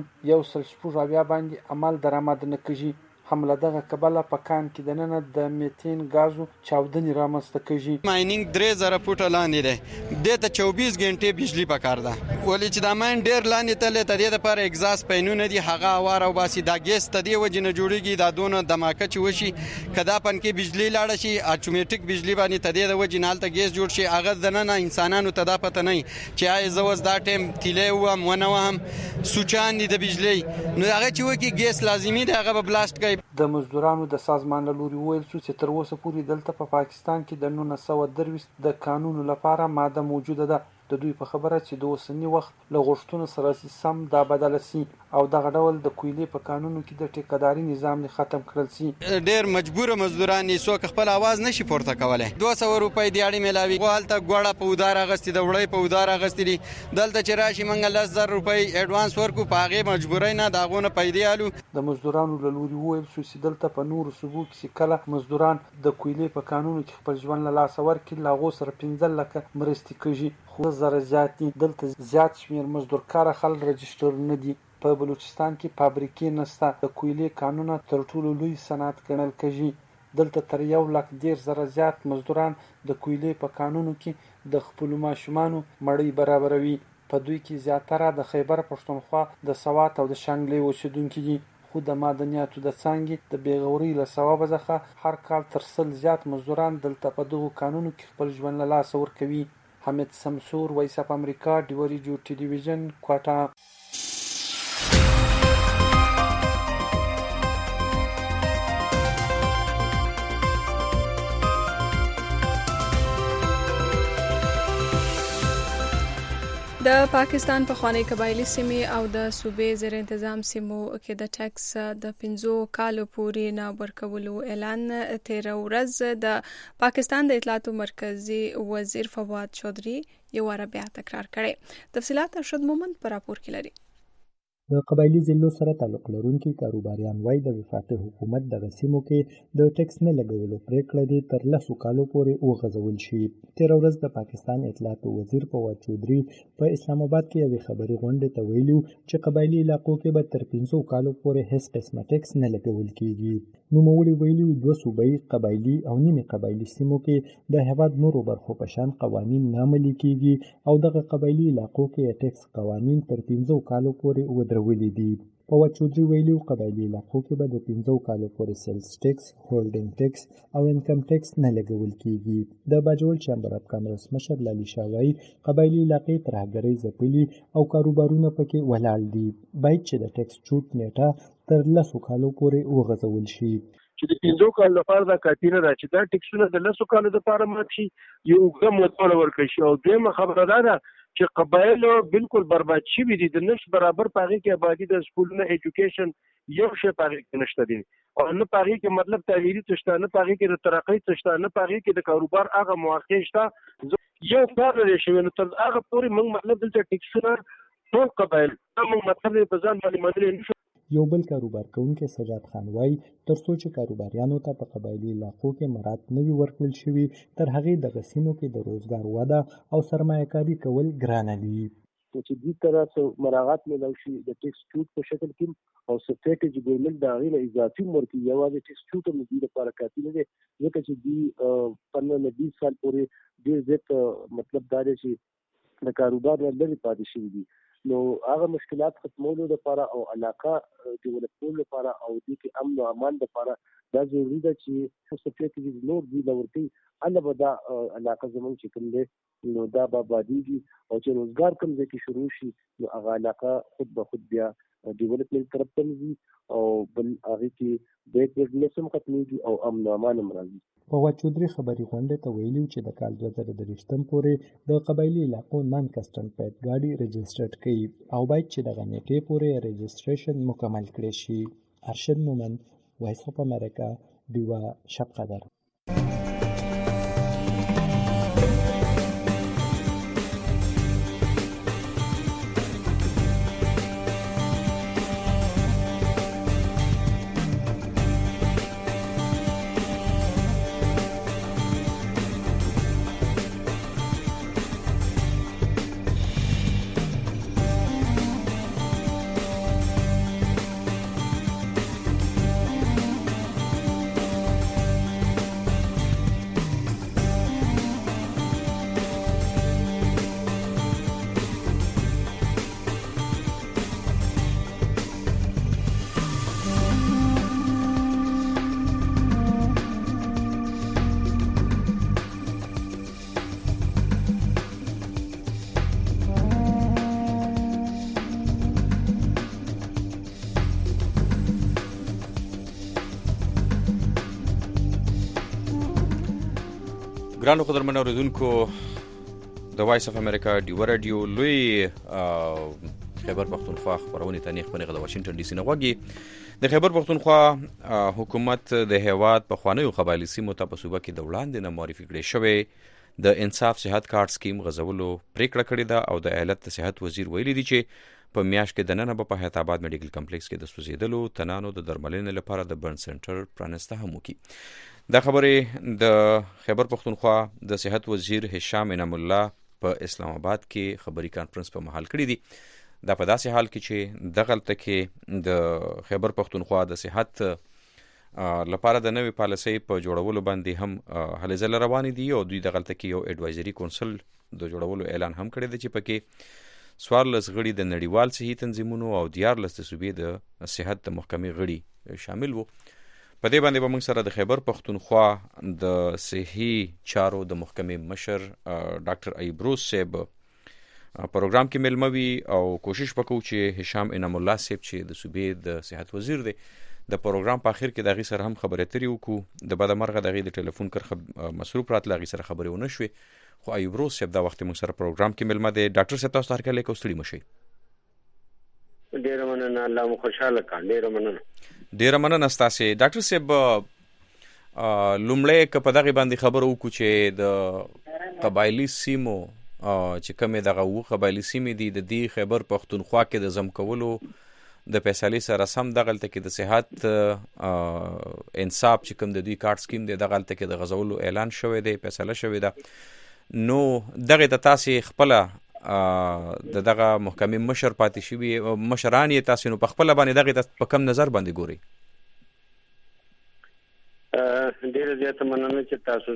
176 باندې عمل درآمد نه کیږي هم له دغه کبله په کان کې دننه د میتین غازو چاودنې رامنځته کیږي ماینینګ 3000 فوټه لاندې دی دې ته 24 غنټې بجلی پکار ده ولې چې دا ماین ډېر لاندې تللی ته دې دپاره اګزاس پینونه دي هغه هوا راوباسي دا ګیس ته دې وجې نه جوړېږي دا دونه دماکه چې وشي که دا پنکې بجلی لاړه شي اټومیټیک بجلی باندې ته دې د وجې نه هلته ګیس جوړ شي هغه دننه انسانانو ته دا پته نه وي چې آیا زه اوس دا ټایم تیلی ووهم ونه وهم سوچان دي د بجلی نو هغه چې وکړي ګیس لازمي دی هغه به بلاست کوي د مزدورانو د سازمان له لوري ویل شو چې تر اوسه پورې دلته په پاکستان کې د 1923 د قانون لپاره ماده موجوده ده د دوی په خبره چې د اوسنی وخت له غوښتنو سره سم دا بدله سي او دغه ډول د کویلې په قانونو کې د ټیکداري نظام نه ختم کړل سي ډېر مجبور مزدوران یې څوک خپل आवाज نشي پورته کولای 200 روپۍ دیاړي ملاوي غوالته ګوړه په ودار اغستې د وړۍ په ودار اغستې دلته چې راشي منګ 10000 روپۍ اډوانس ورکو په هغه مجبورای نه داغونه پیدا الو د مزدورانو له لوري ویل شو چې دلته په نور صوبو کې کله مزدوران د کویلې په قانونو کې خپل ژوند له لاس ورکړي لاغو سره 15 لکه مرستې کوي خو زره زیات دلته زیات شمیر مزدور کار خل رجستر نه دي په بلوچستان کې فابریکې نشته د کویلې قانون تر ټولو لوی صنعت ګڼل کېږي دلته تر 1,10,000 زیات مزدوران د کویلې په قانونو کې د خپل ماشومانو مړی برابروي په دوی کې زیاتره د خیبر پښتونخوا د سوات او د شانګلې اوسیدونکي دي خو د معدنیاتو د څانګې د بیغوري له سببه څخه هر کال تر 100 زیات مزدوران دلته په دغو قانونو کې خپل ژوند له لاسه ورکوي حمید سمسور وایس اف امریکا ډیوري جو ټلویزیون کوټه د پاکستان په خوانی قبایلی سیمې او د صوبې زیر انتظام سیمو کې د ټیکس د 15 کالو پورې نه ورکولو اعلان 13 ورځ د پاکستان د اطلاعاتو مرکزی وزیر فواد چودھری یو واره بیا تکرار کړي تفصيلات ارشد مومند پر راپور کې لري د قبایلی ضلعو سره تعلق لرونکي کاروباریان وایي د وفاقي حکومت د سیمو کې د ټیکس نه لګولو پریکړه دې تر 10 کالو پورې وغځول شي 13 ورځ د پاکستان اطلاعاتو وزیر فواد چودھری په اسلام آباد کې یوې خبري غونډې ته ویلو چې قبایلی علاقو کې به تر 15 کالو پورې هیڅ قسمه ټیکس نه لګول کیږي نو موږ ویلو د صوبایي قبایلی او نیمه قبایلی سیمو کې د هیواد نورو برخو په شان قوانین نه عملي کیږي او دغه قبایلی علاقو کې ټیکس قوانین تر 15 کالو پورې ودرولې دي فواد چودھری ویلو قبایلی علاقو کې به د 15 کالو پورې سیلز ټیکس هولډینګ ټیکس او انکم ټیکس نه لګول کیږي د باجوړ چیمبر اف کامرس مشر لالي شاوای قبایلی علاقې ترهګرۍ ځپلي او کاروبارونه پکې ولاړ دي باید چې د ټیکس چوټ نیټه تر 10 کالو پورې وغځول شي چې د 15 کال لپاره دا کافي نه ده چې دا ټیکسونه د 10 کال لپاره مات شي یو ګم متول ورکړي شي او دغه خبره ده چې قبایل بالکل برباد شي دي د نش برابر پاغي کې آبادی د سکولونو ایجوکیشن یو شی پاغي کې نشته دي او نه پاغي کې مطلب تعلیمي تشته نه پاغي کې د ترقۍ تشته نه پاغي کې د کاروبار هغه مواقع شته یو کار لري شي نو تر هغه پورې موږ مطلب دلته ټیکسونه ټول قبایل موږ مطلب په ځان باندې مدلې نشو یو بل کاروبار کوونکی سجاد خان وایي تر څو چې کاروباریانو ته په قبایلی علاقو کې مراد نه وي ورکړل شوي تر هغې دغه سیمو کې د روزګار وده او سرمایه کاري کول ګرانه دي چې دې طرح مراعات ملو شي د ټیکس چوټ په شکل کې او سټریټیجي چې ګورنمنت دا غوښنه اضافي مرکي یوازې ټیکس چوټ هم دې لپاره کافي نه دی ځکه چې دې 15-20 سال پورې ډېر زیات مطلب دا دی چې د کاروبار نه لري پاتې شوي دي نو هغه مشکلات ختمولو لپاره او علاقه ډیولپمنټ لپاره او د امن او امان لپاره دا ضروري ده چې سټریټیجي نور دی لورتي الله به دا علاقه زموږ چې کوم دی نو دا به آبادېږي او چې روزګار کوم ځای کې شروع شي نو هغه علاقه خود به خود بیا ډیولپمنټ طرف ته ځي او بل هغې کې بیکورډنس هم ختمېږي او امن و امان هم راځي. فواد چودري خبري غونډې ته ویلي چې د کال 2023 پورې د قبایلي علاقو نان کسټم پیټ ګاډي رجسټرډ کړي او باید چې دغه نیټې پورې رجسټریشن مکمل کړي شي. ارشد مومن، وایس اف امریکا، ډیوا شب قدر. ګرانو قدرمنو اوریدونکو، د وایس اف امریکا ډیوا رادیو لوی خیبر پختونخوا خپرونې ته نیغ د واشنگټن ډي سي نه غوږی. د خیبر پختونخوا حکومت د هیواد په خوانیو قبایلي سیمو ته په صوبه کې د وړاندې نه معرفي کړی شوی د انصاف صحت کارت سکیم غځولو پریکړه کړې ده او د ایالت صحت وزیر ویلي دی چې په میاشت کې دننه به په حیات آباد میډیکل کمپلیکس کې د سوځېدلو تنانو د درملنې لپاره د برن سنټر پرانسته هم وکړي. دا خبرې د خیبر پختونخوا د صحت وزیر هشام انعام الله په اسلام آباد کې خبري کانفرنس په محل کړی دي. دا په داسې حال کې چې دغلته کې د خیبر پختونخوا د صحت لپاره د نوې پالیسۍ په جوړولو باندې هم هلې ځلې روانې دي او دوی دغلته کې یو ایډوایزري کونسل د جوړولو اعلان هم کړی دی چې پکې 14 غړي د نړیوال صحي تنظیمونو او 14 د صوبې د صحت د محکمې غړي شامل وو. په دې باندې به موږ سره د خیبر پختونخوا د صحي چارو د محکمې مشر ډاکټر ایبروز صاحب پروګرام کې ملموي او کوشش وکړو چې هشام انعام الله صاحب چې د صوبې د صحت وزیر دی د پروګرام په اخر کې دغه سره هم خبرې اترې وکړو. د بعد مرغه دغه د ټلیفون کرخه مصروف راتله غي سره خبرې ونه شوې، خو ایبروز صاحب دا وخت موږ سره پروګرام کې ملمه دی. ډاکټر صاحب تاسو هرکله کوستړي مشي. ډیر مننه، الله مو خوشاله کړي. ډیر مننه ستاسو ډاکټر صاحب. لومړی که په دغه باندې خبرو وکړو چې د قبایلی سیمو چې کومه دغه قبایلی سیمې دي د دې خیبر پختونخوا کې د زم کولو د فیصلې سره سم دغلته کې د صحت انصاف چې کوم د دوی کارت سکیم دی دغلته کې د غزولو اعلان شوی دی، فیصله شوی ده. نو دغه د تاسو خپل دغه محکمې مشر پاتې شوی مشران یې تاسو نو په خپل باندې دغه په کم نظر باندې ګوري؟ ډیر زیات مننه چې تاسو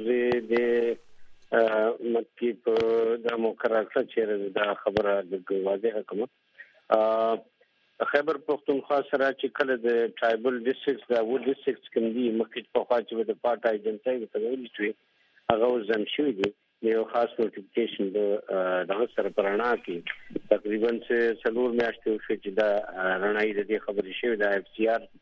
دې مکي په د مقرره چیرې دا خبره د واضحه کوم. خیبر پختونخوا سره چې کله د ټرایبل ډیسټرکټس دا و ډیسټرکټس کوم دي مکه په خوا چې د پارټ ایجنټي په ویل شوی هغه زم شوی دی. یو خاص نوټیفیکیشن د سره پرانا کې تقریبا 4 میاشتې شو چې دا رڼایي د دې خبرې شوی د اف سی آر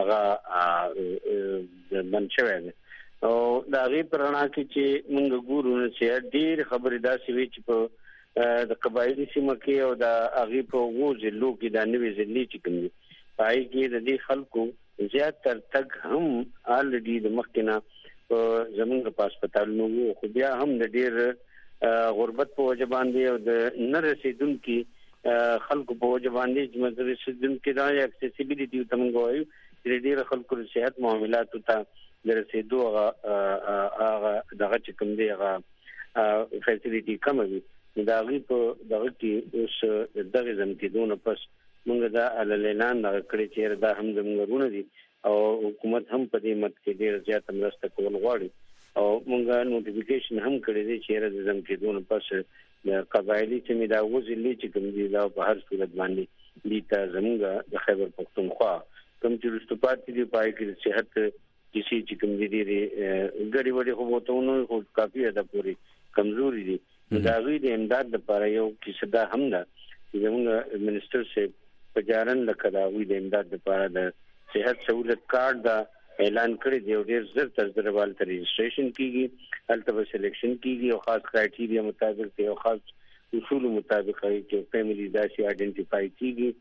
هغه بن شوی دی او دا غي پرانا کې چې موږ ګورو چې ډېر خبرې داسې وي چې په د قبایلی سیمه کې او د هغه په وځلو کې د نوې ځلې چې کوم دي پای کې د دې خلکو زیات تر تک هم الډي د مخکنه زمونږ په هسپتالونو خو بیا هم د ډېر غربت په وجه باندې او د نه رسیدونکو خلکو په وجه باندې چې مزري رسیدونکو دا اکسیسیبিলিټي ته موږ وایو چې ډېر خلکو د صحت معاملات ته د رسیدو هغه دغه چې کوم دی هغه فیسیلیټي کم وي. دا غي په دغه کې اوس دغه زمکدونه پس موږ دا اعلان کړی چې دا هم زموږ دي او حکومت هم په دې مت کې ډیر زیات مرسته کول غواړي او موږ نوټیفیکیشن هم کړی دی چې د زمکدونه پس د قبایلی چې دا وزلې چې کوم دي دا په هر صورت باندې دي ته زموږ د خیبر پختونخوا کوم چې رستپات دي پای کې صحت کسی چې کوم دي ګړي وړي خو بوتونو خو کافي ده پوری کمزوري دي دا غوي د امداد لپاره یو کیسه ده هم ده چې موږ منسٹر سے پجارن لکه دا غوي د امداد لپاره د صحت سہولت کارت دا اعلان کړی دی او ډیر زر تر زروال ته رجسټریشن کیږي هلته به سلیکشن کیږي او خاص کرایټیریا مطابق دی او خاص اصول مطابق چې فیملی داسي آئیډنټیفای کیږي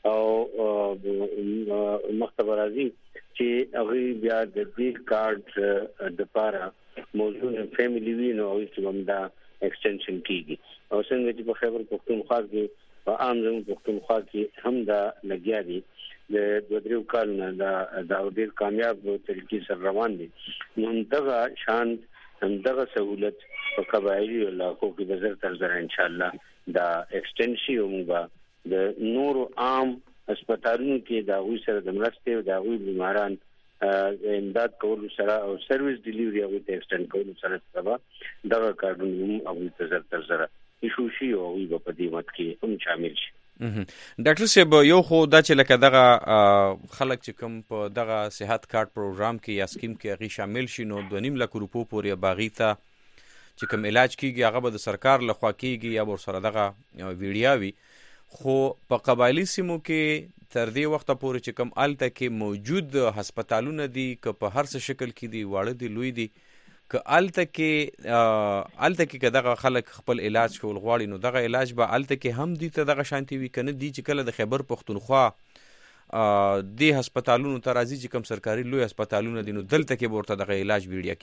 او مختبر راځي چې هغه بیا د دې کارت د لپاره موضوع فیملی وینو او چې دا ایکسټنشن کیږي او څنګه چې په خیبر پختونخوا کې په عام زموږ پختونخوا کې هم دا لګیا دي د درو کالونه دا ډیر کامیاب طریقې سره روان دي نو دغه شان دغه سہولت په قبایلی علاقو کې د زر تر زر ان شاء الله دا ایکسټنشن موږ د نور عام هسپتالونو کې دا وی سره د مرستې او دا وی بیماران امداد کول سره او سرویس ډیلیوري او ته ایکسټند کول سره سبا دغه کارډونه او د زر تر زر ایشو شي او وی په دې مت کې هم شامل شي ډاکټر صاحب یو خو دا چې لکه دغه خلک چې کوم په دغه صحت کارت پروګرام کې یا سکیم کې هغه شامل شي نو 2.5 لک روپو پورې باغی ته چې کوم علاج کیږي هغه به د سرکار لخوا کیږي یا ور سره دغه ویډیاوي خو په قبایلی سیمو کې تر دې وخت پورې چې کوم الته کې موجود هسپتالونه دي که په هر څه شکل کې دي واړه دي لوی دي که الته کې دغه خلک خپل علاج کول غواړي نو دغه علاج به الته کې هم دي ته دغه شانتي وي کنه دي چې کله د خیبر پختونخوا د هسپتالونو ته راځي چې کوم سرکاري لوی هسپتالونه دي نو دلته کې ورته دغه علاج ویډیا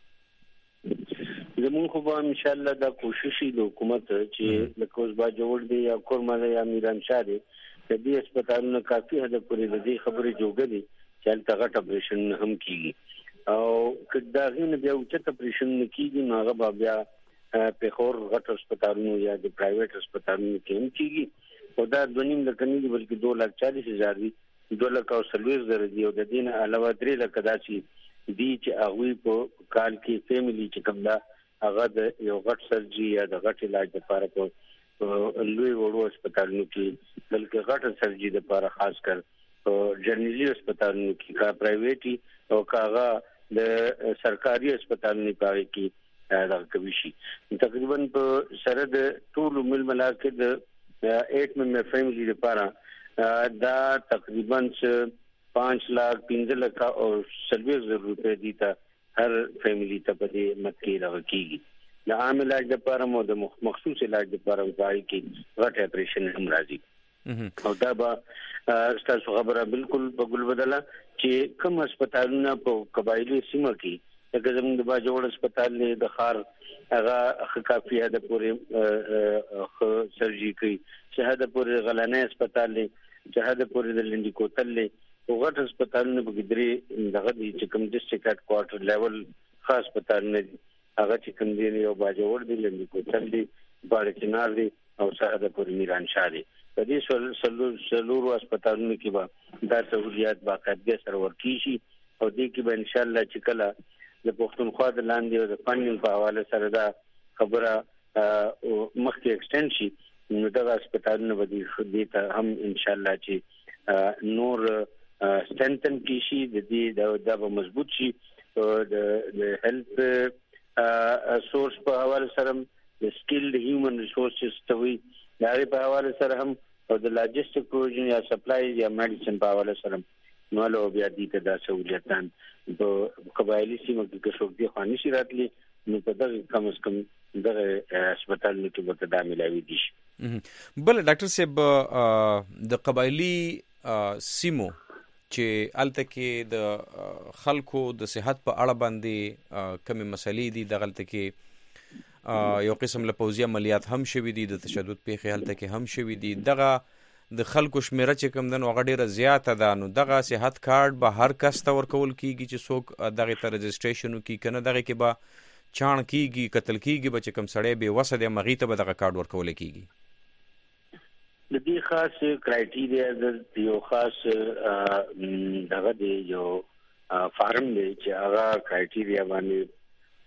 کیږي زمون خو به ان شاء الله دا کوشش د حکومت چې لکه اوس با جوړ دی یا کورمه یا میران شاه دی د دې هسپتالونو کافي حد پورې د دې خبرې جوړګلي چې الته غټ اپریشن هم کیږي او کدا غوښنه بیا چې اپریشن کیږي نو هغه بیا په خور غټ هسپتالونو یا د پرایویټ هسپتالونو کې هم کیږي او دا 2.5 لک نه دي بلکې 2,40,000 دي 2,40,000 دي او د دین علاوه 3 لک داسي دي چې هغه په کال کې فیملی چې کوم دا هغه د یو غټ سرجری یا د غټ علاج لپاره په لوی وړو هسپتالونو کې بلکې غټ سرجری لپاره خاص کر جنرالي هسپتالونو کې کا پرایویټي او کاغه د سرکاري هسپتالونو په کې دا کوي شي تقریبا په سره د ټول مل ملاقات د 8 ممبر فیملی لپاره دا تقریبا 5 लाख 15 लाख او 40,000 روپے دي ته هر فیملی ته په دې مت کې راکېږي د عام علاج لپاره مو د مخصوص علاج لپاره ځای کې غټ اپریشن هم راځي او دا به تاسو خبره بالکل په ګل بدله چې کوم هسپتالونه په قبایلی سیمه کې لکه زموږ د باجوړ هسپتال نه د خار هغه کافي ده پورې سرجری کوي شهاده پورې غلانه هسپتال نه شهاده پورې د لندې کوتل نه وګټ هسپتالونه په ګدري دغه د چې کوم ډیسټریکټ هډ کوارټر لیول خاص هسپتال نه هغه چې کوم دی یو باجوړ دی لندې کوتل دی باندې چنار دی او شهاده پورې میران شاه دی په دې سلورو هسپتالونو کې به دا سہولیات باقاعده سره ورکړي شي او دې کې به ان شاء الله چې کله د پښتونخوا د لاندې او د فنډینګ په حواله سره دا خبره مخکې ایکسټند شي نو دا هسپتالونه به دې ته هم ان شاء الله چې نور ستنتن کې شي د دې دا به مضبوط شي د هیلث سورس په حواله سره د سکیلډ هیومن ریسورسز ته وي دا په حواله سره هم او د لاجستیک پروژن یا سپلای یا میډیسن په حواله سره نو له بیا دې ته دا سہولیتان په قبایلی سیمه کې څوک دی خواني شي راتلی نو په دغه کم از کم دغه هسپتال کې به دا ملاوي دي بل ډاکټر صاحب د قبایلی سیمو چې الته کې د خلکو د صحت په اړه باندې کمی مسلې دي دغلته کې یو قسم له پوځي عملیات هم شوي دي د تشدد پیښې هلته کې هم شوي دي دغه د خلکو شمیره چې کوم دنو هغه ډیره زیاته ده نو دغه صحت کارت به هر کس ته ورکول کیږي چې څوک دغه ته رجسټریشن وکړي کنه دغه کې به چاڼ کیږي قتل کیږي به چې کوم سړی به وسه د مغی ته به دغه کارت ورکول کیږي د دې خاص کرایټیریا د یو خاص دغه دی یو فارم دی چې هغه کرایټیریا باندې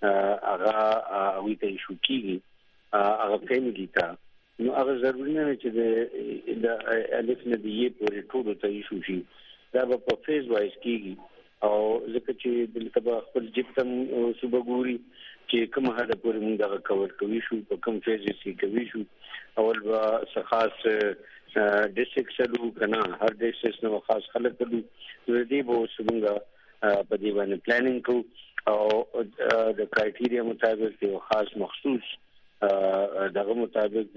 هغه وی ته شو کیږي هغه فیملی ته نو هغه ضروري نه چې د الف نه دی پورې ټول ته شو شي دا په فیز وایز کیږي او ځکه چې دلته به خپل جبتم صوبه ګوري چې کوم هدا پورې موږ دا کور کوي شو په کوم فیز کې کوي شو اول با خاص ډیسټریکټ سلو کنه هر ډیسټریکټ نو خاص خلک کړو دې به څنګه په دې باندې پلانینګ کو او د کرایټیریا مطابق یو خاص مخصوص دغه مطابق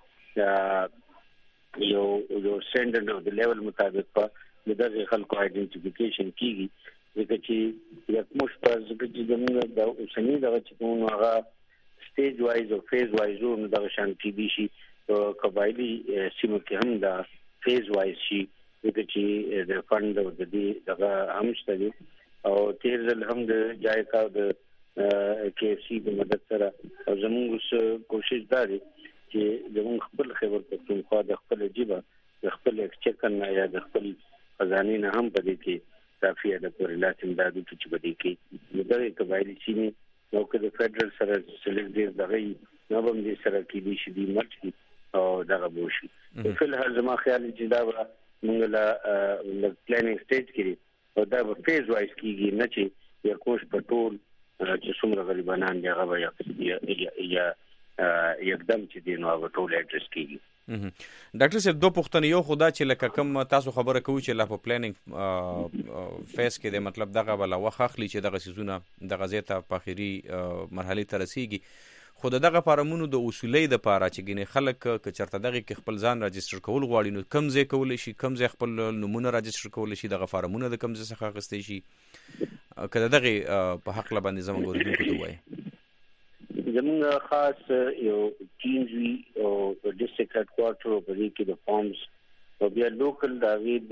یو سټانډرډ او د لیول مطابق په دغه خلکو آئیډنټیفیکیشن کیږي ځکه چې یک مش پر ځکه چې زموږ د اوسنی دغه چې نو هغه سټیج وایز او فیز وایز نو دغه شانتي دي شي قبایلی سیمو کې هم دا فیز وایز شي ځکه چې د فند او د دې دغه همشته دي او تیر ځل هم د جایکا د KFC د مدد سره او زموږ کوشش دا دی چې زموږ خپل خبر پښتونخوا د خپل جيبه د خپل چکن یا د خپل خزانه نه هم پدې کې کافي د پورې لازم دادو چې پدې کې دغه قبایلی سیمه نو که د فدرال سره سلیکټ دی دغه نو هم دې سره کې دي شي د مرچ او دغه بوشي په الحال زما خیال چې دا موږ لا پلانینګ سټیج کې او دا په فیز وایز کېږي نه چې یو کوش په ټول چې څومره غریبانان دی هغه یا یکدم چې دی نو هغه ټول اډرس کېږي ډاکټر صاحب دوه پوښتنې یو خدا چې لکه کوم تاسو خبره کوي چې لا په پلانینګ فیز کې د مطلب دغه بل وخت اخلي چې دغه سيزونه دغه زیاته په اخري مرحله ته رسیږي خو دغه فارمونو د اصولي د پاره چې ګنې خلک ک چرته دغه کې خپل ځان راجستر کول غواړي نو کم ځای کول شي کم ځای خپل نمونه راجستر کول شي دغه فارمونو د کم ځای څخه غستې شي کله دغه په حق لباندې زموږ ورته کوي وایي زموږ خاص یو ټیمز وی او ډیسټریکټ هډ کوارټر په دې کې د فارمز او بیا لوکل داوید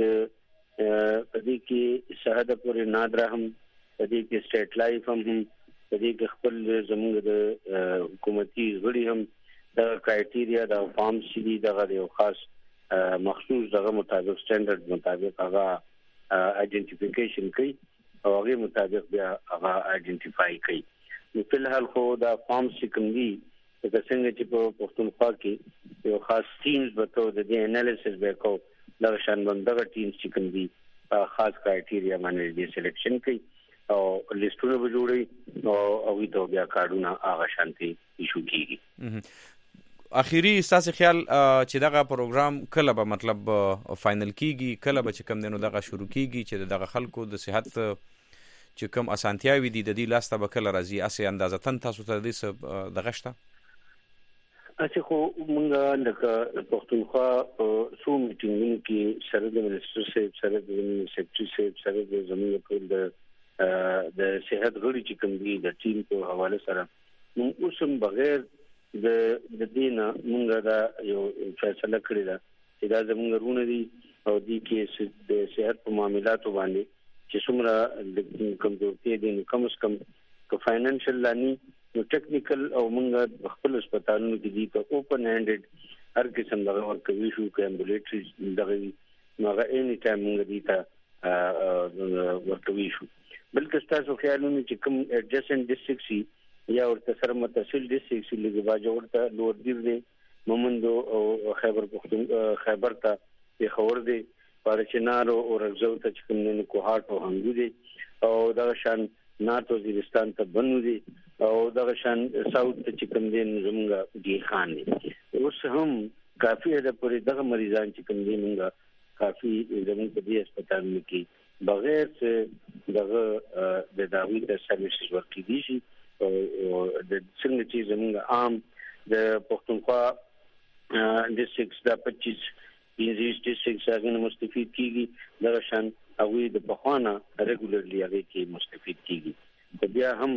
په دې کې شهاده پورې نادره هم په دې کې سټیټ لایف هم په دې کې خپل زموږ د حکومتي غړي هم د کرایټیریا د فارم سي دغه یو خاص مخصوص دغه مطابق سټانډرډ مطابق هغه آئیډنټیفیکیشن کوي او هغه مطابق بیا هغه آئیډنټیفای کوي نو په الحال خو دا فارم سیکم دی د څنګه چې په پښتونخوا کې یو خاص ټیمز بتو د دې انالیسس وکاو دا شان بندغه ټیم سیکم دی خاص کرایټیریا باندې دې سلیکشن کوي او لیستونه به جوړي او ته بیا کارونه هغه شانتي ایشو کیږي اخیری استاسو خیال چې دغه پروګرام کله به مطلب فائنل کیږي کله به چې کم دینو دغه شروع کیږي چې دغه خلکو د صحت چې کوم اسانتیاوي دي د دې لاسته به کله راځي اسې اندازتن تاسو ته دې دغه شته چې خو موږ د پښتونخوا سو میټینګونو کې سره د منسټر صاحب سره د سیکریټري صاحب سره د زموږ ټول د صحت غړي چې کوم دي د ټیم په حواله سره موږ اوسم بغیر د دینه موږ دا یو فیصله کړی دا چې دا زموږ رونه دي او دې کې د صحت په معاملاتو باندې چې څومره د کمزورتي دي نو کم از کم که فاینانشل لانی نو ټیکنیکل او موږ خپل هسپتالونو کې دي ته اوپن هاندډ هر قسم دغه ورکوي شو که امبولیټری دغه نو هغه اني ټایم موږ دي ته ورکوي شو بلکې تاسو خیالونه چې کوم ایڈجسنټ ډیسټریکټ یا ورته سره متصل ډیسټریکټ لږه باجه ورته لوړ دی مومندو او خیبر ته په خور دی پارچنار او رغزو ته چې کوم نه کوهات او هنګو دي او دا شان نارت وزیرستان ته بنو دي او دا شان ساوث ته چې کوم دي زمونږه دی خان دي اوس هم کافي د پرې دغه مریضان چې کوم دي مونږه کافي زمونږ په دې هسپتالونو کې بغیر دغه د داوی د سرویسز ورکړي دي شي او د څنګه چې زمونږ عام د پښتونخوا ډیسټریکټس د 25 انځیش ډیسټریکټس هغه مستفید کیږي دا شان هغه د بخوانا ریګولرلی هغه کې مستفید کیږي بیا هم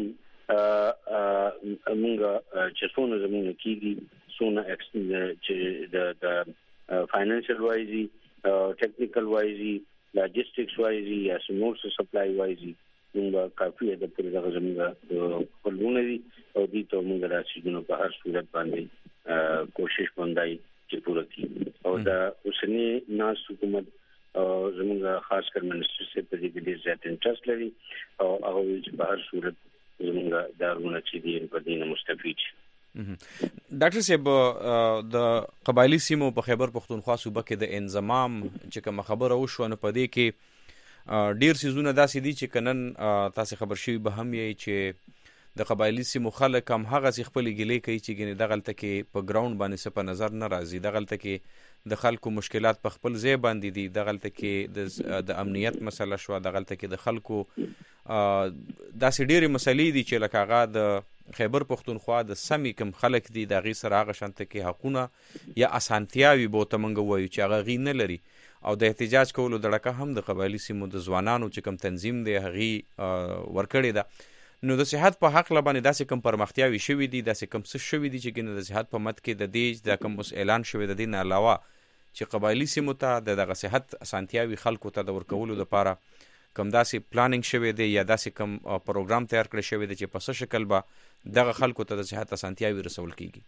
موږ چې څونه زمونږ کیږي څونه چې د فاینانشل وایزي ټیکنیکل وایزي لاجستیکس وایزي یا سمورس سپلای وایزي موږ کافي د پر دغه زمونږ خپلونه دي او دې ته موږ راځو په هر صورت باندې کوشش باندې چې پوره کی او دا اوسنی ناس حکومت زموږ خاص کر منسټر سے په دې کې ډېر زیات انټرست لري او هغه چې په هر صورت زموږ دارونه چې دي په دې نه مستفید شي ډاکټر صاحب د قبایلی سیمو په خیبر پښتونخوا صوبه کې د انضمام چې کوم خبره وشو نو په دې کې ډیر سيزونه داسې دي چې کنن تاسو خبر شوي به هم یې چې د قبایلی سیمو خلک هم هغه څه خپل ګلې کوي چې ګنې دغلته کې په ګراوند باندې څه په نظر نه راځي، دغلته کې د خلکو مشکلات په خپل ځای باندې دي، دغلته کې د امنیت مسله شو، دغلته کې د خلکو داسې ډېرې مسلې دي چې لکه هغه د خیبر پښتونخوا د سمې کم خلک دي د هغې سره هغه شانته کې حقونه یا اسانتیاوي به ورته موږ ووایو چې هغه هغې نه لري، او د احتجاج کولو دړکه هم د قبایلي سیمو د ځوانانو چې کوم تنظیم دی هغې ورکړې ده. نو د صحت په حق باندې داسې کوم پرمختیاوي شوي دي، داسې کوم څه شوي دي چې ګنې د صحت په مد کې د دې دا کوم اوس اعلان شوی د دې نه علاوه چې قبایلي سیمو ته د دغه صحت اسانتیاوي خلکو ته د ورکولو دپاره کوم داسې پلانینګ شوی دی یا داسې کوم پروګرام تیار کړی شوی دی چې په څه شکل به دغه خلکو ته د صحت اسانتیاوي رسول کیږي؟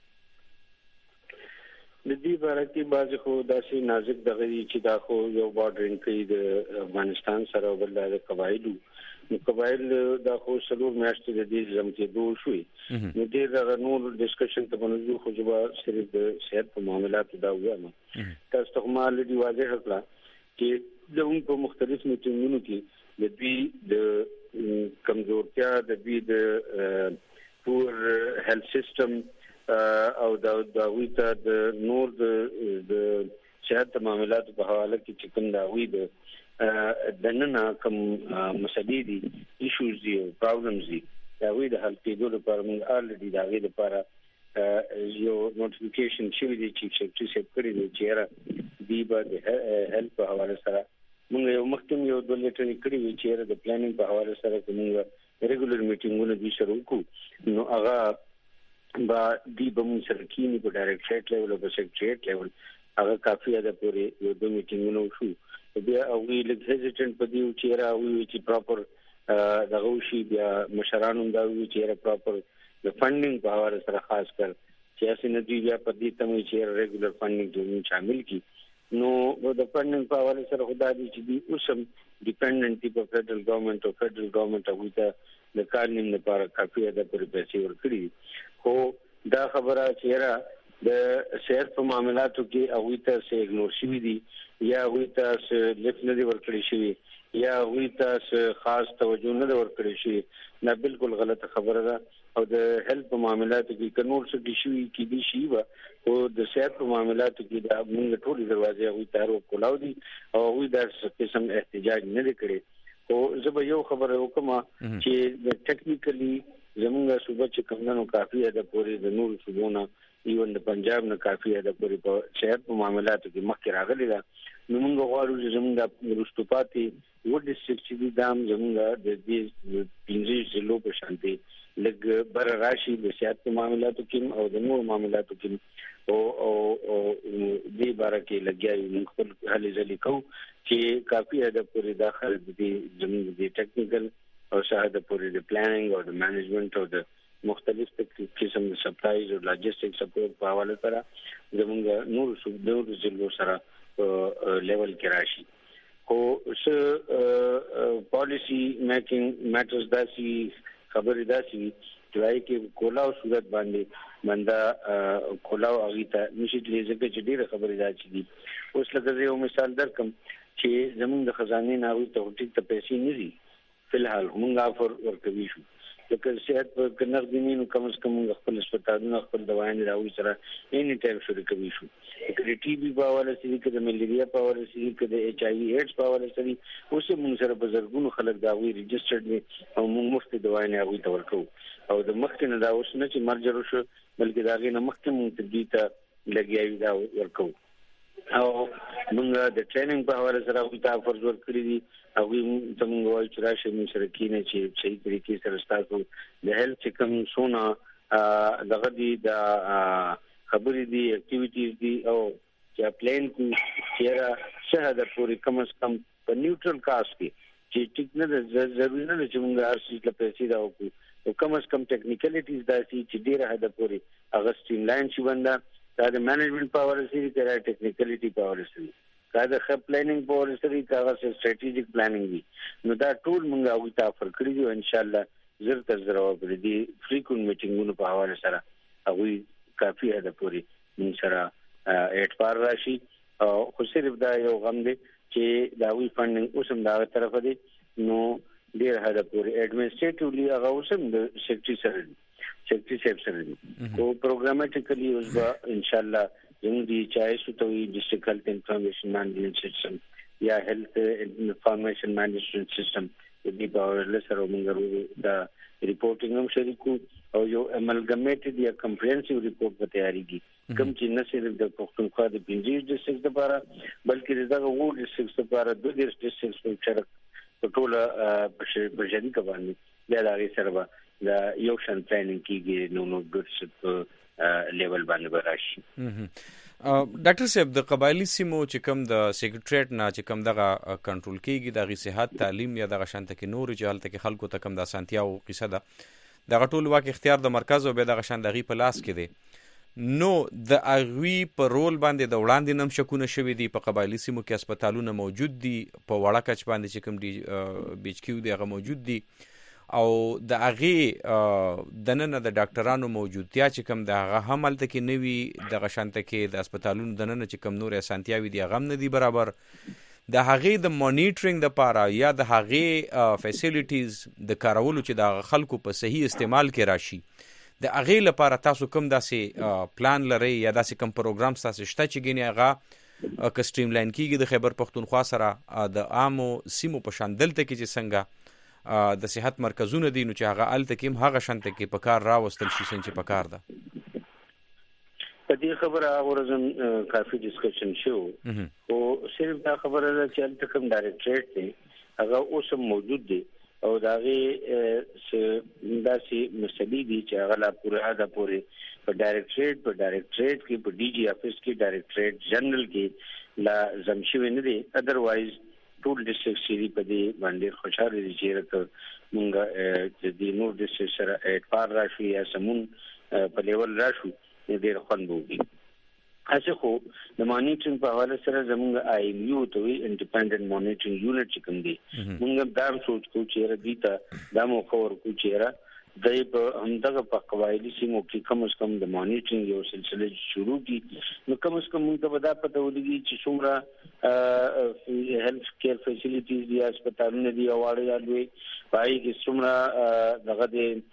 د دې باره کې بعضې خو داسې نازک دغه دي چې دا خو یو بارډرینګ کوي د افغانستان سره او بل د قبایلو. نو قبایل دا خو 4 میاشتې د دې ځم کېدو شوي، نو ډېر دغه نور ډسکشن ته بنځو خو چې به صرف د صحت په معاملاتو دا ووایم. تاسو ته ما لدې واضح کړه چې د اون په مختلف میټینګونو کې د دوی د کمزورتیا، د دوی د پور هیلث سیستم او د وی ته د نور د صحت معاملاتو په حواله کې چې کوم دا وی د نن کوم مسلې دي، ایشوز دي او پرابلمز دي، دا وی د حل کېدو لپاره موږ الریډي دا غي لپاره یو نوټیفیکیشن شوی دی چې سیکریټري صاحب کړی دی چې دی به د هیلث په حواله سره موږ یو مخکې یو د لیټري کړی وی چې د پلانینګ په حواله سره موږ ریګولر میټینګونه دي شروع وکړو. نو هغه با دی به موږ سره کینی په ډایرکټریټ لیول او په سیکریټریټ لیول هغه کافي ده پورې یو د میټینګونو شو. بیا هغوی لږ هیزیټنټ په دی چې را هغوی چې پراپر دغه وشي، بیا مشرانو دا وی چې پراپر د فنډینګ په حواله سره خاص کر چې اسې نتیجه په دې تمه چې ریګولر فنډینګ ته شامل کی. نو د فنډینګ په حواله سره خدای دې چې دی اوسم ډیپندنت دی په فدرل ګورنمنت او فدرل ګورنمنت هغوی ته د کار نیم لپاره کافي ده پورې پیسې ورکړي. خو دا خبره چې د صحت په معاملاتو کې هغوی ته څه اګنور شوي دي یا هغوی ته څه لیفټ نه دي ورکړی شوي یا هغوی ته څه خاص توجه نه ده ورکړی شوي، دا بالکل غلطه خبره ده. او د هیلث په معاملاتو کې که نور څه شوي کېدای شي به، خو د صحت په معاملاتو کې دا موږ ټولې دروازې هغوی ته هر وخت کولاو دي او هغوی دا قسم احتجاج نه دی کړی. خو زه به یو خبره وکړم چې د ټیکنیکلی زمونږ صوبه چې کوم نو کافي ده پورې د نور صوبو نه ایون د پنجاب نه کافي ده پورې په صحت په معاملاتو کې مخکې راغلي ده. نو موږ غواړو چې زمونږ د وروسته پاتې و ډسټرکټ چې دي دا هم زمونږ د دې 15 ضلعو په شانتي لږ بر راشي د صحت په معاملاتو کې او د نور معاملاتو کې او دې باره کې لګیا یو موږ خپل هلې ځلې کوو چې کافي ده پورې داخل د زمونږ د ټیکنیکل او شاید پورې د پلانینګ او د مینجمنټ او د مختلف قسم د سپلایز او لاجسټک سپورټ په حواله سره زمونږ نور ضلعو سره لیول کې راشي. خو څه پالیسی میکینګ میټرز داسې خبرې داسې چې کې کولاو صورت باندې مندا کولاو هغې ته نشي تللی ځکه چې ډېره خبرې داسې دي. اوس لکه زه یو مثال درکړم چې زمونږ د خزانې نه هغوی ته ټیک ته پیسې نه دي، فلحال موږ آفر ورکوي شو لکه صحت په نقدي نه نو کم از کم خپل هسپتالونه خپل دوايانې د هغوی سره اني ټایم شروع شو. که د ټي بي په حواله سره که د ملیریا په حواله سره که د ایچ آی وي ایډز په حواله سره اوس موږ سره په زرګونو خلک د هغوی رجسټرډ دي او موږ مفتې دوايانې هغوی ته ورکوو او د مخکې نه دا اوس نه چې مرجر وشو بلکې د هغې نه مخکې موږ دوی ته لګیا وي دا ورکوو. او موږ د ټریننګ په حواله سره هغوی ته افرز ورکړي دي. هغوی ته موږ وایو چې راشئ موږ سره کښېنئ چې صحیح طریقې سره ستاسو د هیلث چې کوم څونه دغه دي د خبرې دي اکټیویټیز دي او چې پلان کو چیرې څه ده پورې کم از کم په نیوټرل کاست کې چې ټیک نه ده ضروري نه ده چې موږ هر څه له پیسې دا وکړو او کم از کم ټیکنیکلیټیز داسې چې ډېره حده پورې هغه سټریملاین شي بنده دا د مینجمنټ په حواله سره که دا ټیکنیکلیټي په حواله سره کا د خپ پلانینګ په حواله سره کا هغه سټریټیجیک پلانینګ وي نو دا ټول موږ هغوی ته افر کړي دي او انشاءالله زر تر زر به دي فریکوینټ میټینګونو په حواله سره هغوی کافي حده پورې موږ سره اعتبار راشي. خو صرف دا یو غم دی چې دا وی فندینګ اوسم دا طرف دی نو ډیر هدا پورې اډمنسټریټیولی هغه اوسم د سیکریټری صاحب سره دی او پروګرامټیکلی اوس به ان شاء الله زموږ دی چای سوتوي ډیسټریکټ هیلث انفارمیشن مانجمنت سیستم یا هیلث انفارمیشن مانجمنت سیستم دې په لسره موږ دا ریپورټینګ هم شریکو او یو املګمیټډ یا کمپریهنسیو ریپورټ په تیاری کی کوم چې نه صرف د پښتونخوا د 15 ډیسټریکټ لپاره بلکې دغه وو ډیسټریکټ لپاره 2 ډیسټریکټ په شرک په ټوله بشري کبانې د هغه سره دا یو شان پلانینګ کیږي نو ګډ لیول باندې براشي ډاکټر صاحب د قبایلی سیمو چې کوم د سیکریټریټ نه چې کوم دغه کنټرول کیږي د صحت تعلیم یا د شانته کې نور جهالت کې خلکو ته کوم د اسانتیا او قصه ده دغه ټول واک اختیار د مرکز او به دغه شان دغه په لاس کې دی نو د اغوی په رول باندې د وړاندې نم شکونه شوي دي په قبایلی سیمو کې هسپتالونه موجود دي په وړه کچ باندې چې کوم دی بیچکیو دی هغه موجود دي او د هغه د نن د ډاکټرانو موجودتیا چې کوم د هغه حمل ته کې نوي د غشانته کې د هسپتالونو د نن چې کوم نور اسانتیاوي دي هغه نه دي برابر د هغه د مانیټرینګ د پاره یا د هغه فیسیلیټیز د کارولو چې د خلکو په صحیح استعمال کې راشي د هغه لپاره تاسو کوم داسې پلان لري یا داسې کوم پروګرام تاسو شته چې ګینه هغه کسټریم لاین کیږي د خیبر پختونخوا سره د عامو سیمو په شان دلته کې چې څنګه د صحت مرکزونه دي نو چې هغه الته کې هغه شانته کې په کار راوستل شي چې په کار ده په دې خبره ورزم کافي ډیسکشن شو او صرف دا خبره ده چې الته کوم ډایرکټریټ دی هغه اوس موجود دی او داغه داسې مسلې دي چې هغه لا پوره په ډایرکټریټ کې په ډي جی افیس کې ډایرکټریټ جنرال کې لا زمشوي نه دي اذروایز ټول ډیسټریکټ سری په دې باندې خوشاله دي چې راته مونږه د نور ډیسټریکټ سره اټپار راشي یا سمون په لیول راشو ډېر خوندوي اسه خو د مانیټرینګ په حواله سره زموږ آی ایم یو ته وی انډیپندنت مانیټرینګ یونټ چې کوم دی مونږ دا سوچ کو چې را دي ته دا مو خبر کو چې را دای په همدغه په قبایلی سیمو کې کم از کم د مانیټرینګ یو سلسله شروع کی نو کم از کم موږ ته ودا پته ولګي چې څومره هیلث کیر فیسیلیټیز دي هسپتالونه دي اواړه یا دوی پای کې څومره دغه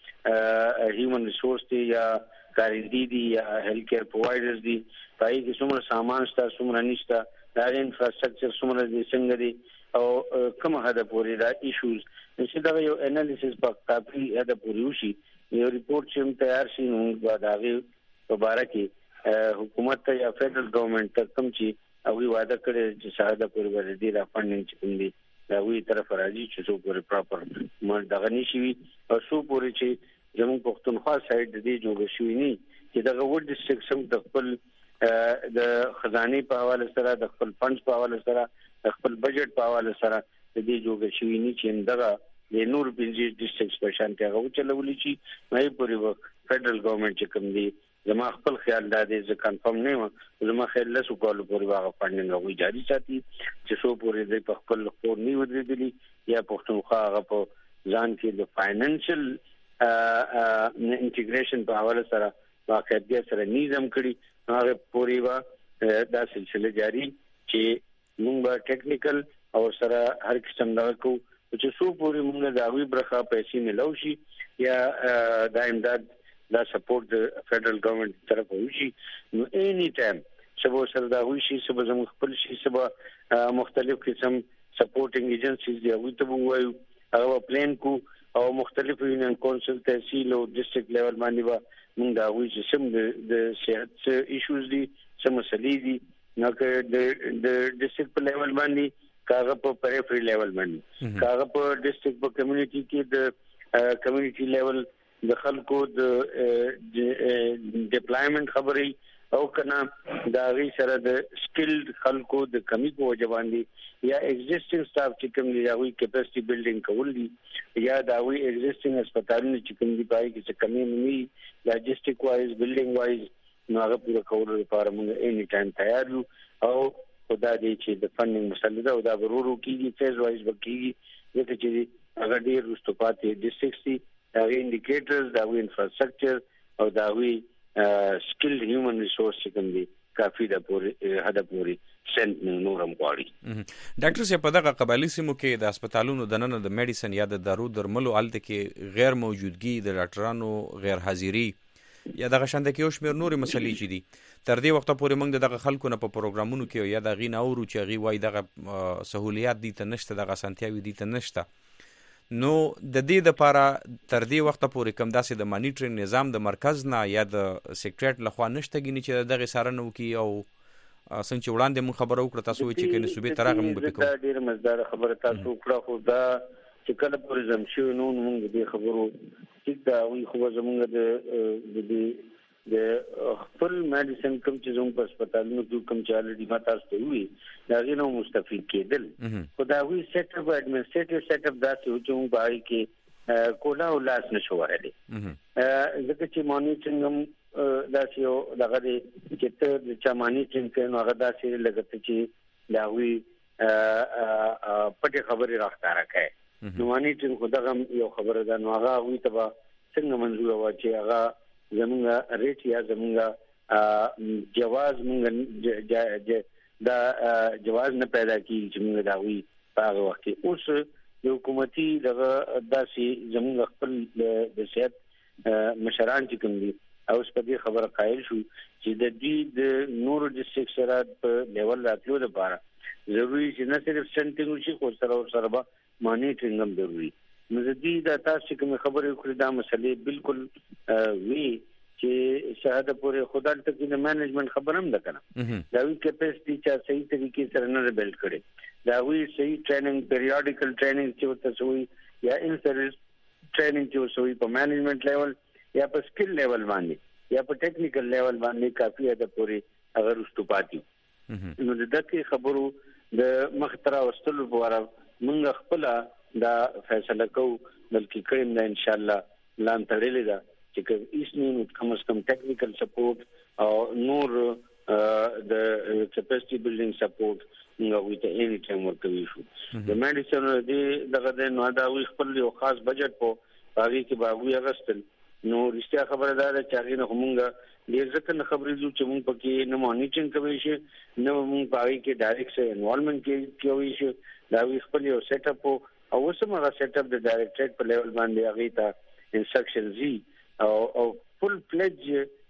د هیومن ریسورس دي یا کارندې دي یا هیلث کیر پرووایډرز دي پای کې څومره سامان شته څومره نشته دا انفراستراکچر څومره دي څنګه دي او کوم هدا پوری دا ایشوز چې دا یو انالیسس په کافي هدا پوری وشي یو ریپورت چې تیار شي نو بعد هغه مبارکي حکومت یا فدرل گورنمنت ته کوم چې او وعده کړی چې ساده پوری ورته دا فندینګ چې کوم دي دا وی طرف راځي چې څو پوری پراپر مړ دغه نشي او څو پوری چې زموږ پښتونخوا سایډ د دې جوړ شوی نه چې دغه وډ ډیسټریکټ سم د خپل د خزانه په حواله سره د خپل فنډز په حواله سره د خپل بجټ په حواله سره د دې جوړ شوی نه چې دغه د نور بنځي ډیسټریکټ په شان کې هغه چلولې شي نه پوری فدرل گورنمنت چې کوم دی زما خپل خیال دا دی چې کنفرم نه و زما خیال له سوالو پورې واغ فندینګ او جاری ساتي چې سو پورې د خپل خور نیو درېدلی یا پښتونخوا هغه په ځان کې د فاینانشل انټیګریشن په حواله سره واقعیت سره نظم کړي هغه پوری وا دا سلسله جاری چې موږ به ټیکنیکل او سره هر قسم دا کو چې سو پوری موږ دا وی برخه پیسې ملو شي یا دا امداد دا سپورټ د فدرل گورنمنت طرف وشي نو اني ټایم سبا سره دا وشي سبا زموږ خپل شي سبا مختلف قسم سپورټینګ ایجنسیز دی او ته وایو هغه پلان کو او مختلف یونین کونسل تحصیل او ډیسټریکټ لیول باندې به موږ دا وایو چې سم د صحت ایشوز دي سم مسلې دي نو که د ډیسټریکټ په لیول باندې کاغه په پریفری لیول باندې کاغه په ډیسټریکټ په کمیونټي کې د کمیونټي لیول د خلکو د ډیپلایمنٹ خبري او کنا دا غي سره د سکلډ خلکو د کمی په وجه دي یا ایگزیسټینګ سټاف چې کوم دی هغه کیپاسټي بلډینګ کول دي یا دا وی ایگزیسټینګ هسپتالونه چې کوم دی پای کې چې کمی نه لاجستیک وایز بلډینګ وایز نو هغه پوره کول لپاره موږ اني ټایم تیار یو او خدای دې چې د فندینګ مسله او دا ورورو کیږي فیز وایز وکیږي دغه چې هغه ډیر رستوپاتې ډیسټریکټ دا وی انډیکیټرز دا وی انفراستراکچر او دا وی سکلډ هیومن ریسورس کوم دي کافي د پوری هدا پوری سنت نورم غواړي. ډاکټر صاحب په دغه قبایلی سیمو کې د هسپتالونو د نن د میډیسن یا د دارو درملو الته کې غیر موجودګي د ډاکټرانو غیر حاضری یا دغه شاند کې یو شمېر نورې مسلې چې دي تر دې وخته پورې موږ دغه خلکو نه په پروګرامونو کې یا د غي ناورو چې غي وای دغه سہولیات دي ته نشته دغه سنتیاوي دي ته نشته. نو د دې لپاره تر دې وخته پورې کوم داسې د مانیټرینګ نظام د مرکز نه یا د سیکریټریټ لخوا نشته ګینې چې دغه سارنه وکي او څنګه چې وړاندې مون خبرو وکړه تاسو چې کنه صوبې ترغه مونږ به کوو. ډیر مزدار خبره تاسو وکړه خو دا چې کله پورې زمشو نو مونږ دې خبرو چې دا وی خو زمونږ د خپل میډیسن کوم چې زموږ په هسپتالونو کې کوم چې الریډي ما تاسو ته وی دا غوښنه مستفید کېدل خو دا وی سیټ اپ اډمنسټریټیو سیټ اپ دا چې موږ باندې کې کولا ولاس نشو ورلې ځکه چې مانیټرینګ هم دا چې دغه چې ته د چا مانیټرینګ کوي نو هغه دا چې لګته چې دا وی پټه خبري راښکاره کوي نو مانیټرینګ خو دغه یو خبره ده نو هغه وی ته څنګه منظور و چې هغه زمونږ ریټ یا زمونږ جواز مونږ دا جواز نه پیدا کیږي چې موږ دا وی په هغه وخت کې اوس د حکومتي دغه داسې زمونږ خپل د صحت مشران چې کوم دي او اوس په دې خبره قایل شو چې د دې د نورو ډیسټریکټ سره په لیول راتلو لپاره ضروري چې نه صرف سنټینګ وشي خو سره به مانیټرینګ هم ضروري. نو د دې د تاسو کوم خبرې وکړې دا مسلې بالکل وی چې شاهد پورې خدای ته کې مینجمنت خبر هم ده کنه دا وی کیپاسټي چې صحیح طریقې سره نه بلډ کړي دا وی صحیح ټریننګ پیریاډیکل ټریننګ چې تاسو وی یا ان سروس ټریننګ چې وسوي په مینجمنت لیول یا په سکل لیول باندې یا په ټیکنیکل لیول باندې کافي ده پورې اگر واستپاتي نو دغه خبرو د مخترا واستلو لپاره موږ خپل دا فیصله کو بلکې کړم دا ان شاء الله لان تړلې ده چې اسنه کم از کم ټیکنیکل سپورټ او نور د کیپاسټي بلډینګ سپورټ موږ وي ته اني ټایم ورکوي شو د میډیسن دغه د نو دا وي خپل یو خاص بجټ په باغی کې باغوي اغستل نو رښتیا خبره ده چې هغه نه موږ ډیر ځکه خبرې جو چې موږ پکې نه مانیټرینګ کوي شي نه موږ باغی کې ډایرکټ سره انوالومنت کوي شي دا وي خپل یو سیټ اپ او سمغه سیټ اپ د ډایرکټریټ په لیول باندې هغه ته انسټرکشن زی او فل فلج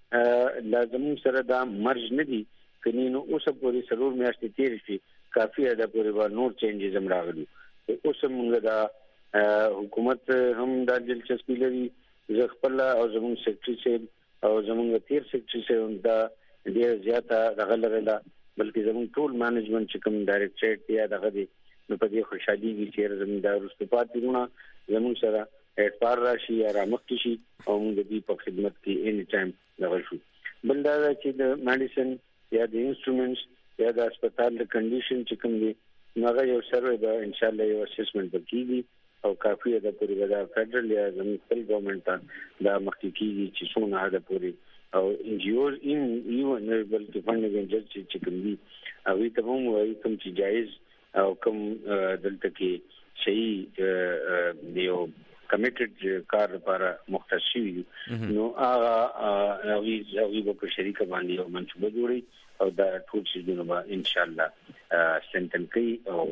لازم سره دا مرج نه دي کني نو اوس پورې سرور میاشتې تیر شي کافي ده پورې نور چینجز هم راغلي اوس موږ دا حکومت هم دا دلچسپي لري زه خپل او زموږ سیکریټري سیب او زموږ تیر سیکریټري سیب دا ډیر زیاته دغلغلا بلکې زموږ ټول مانجمنت چې کوم ډایرکټریټ یا دغه دي نو په دې خوشحالي کې چې زمیندار واستپاتونه زموږ سره اعتبار راشي یا رامخ شي او موږ دې په خدمت کې اني ټایم لغړ شو. بل دا چې د میډیسن یا د انسټرومنټس یا د هسپتال د کنډیشن چې کوم دي هغه یو سروې دا ان شاء الله یو اسسمنت وکړي او کافي ده پورې دا فدرال یا زموږ خپل ګورنمنت دا مخکې کیږي چې څونه ده پورې او ان جی اوز ان یو نه بلکې فنډینګ ایجنسی چې کوم دي هغه ته هم وایي کوم چې جایز او کوم دلته کې صحیح دیو کمیټډ کار لپاره مختص شي نو هغه په شریک باندې یو منصوبه جوړي او دا ټول شي نو ان شاء الله سنټن کوي او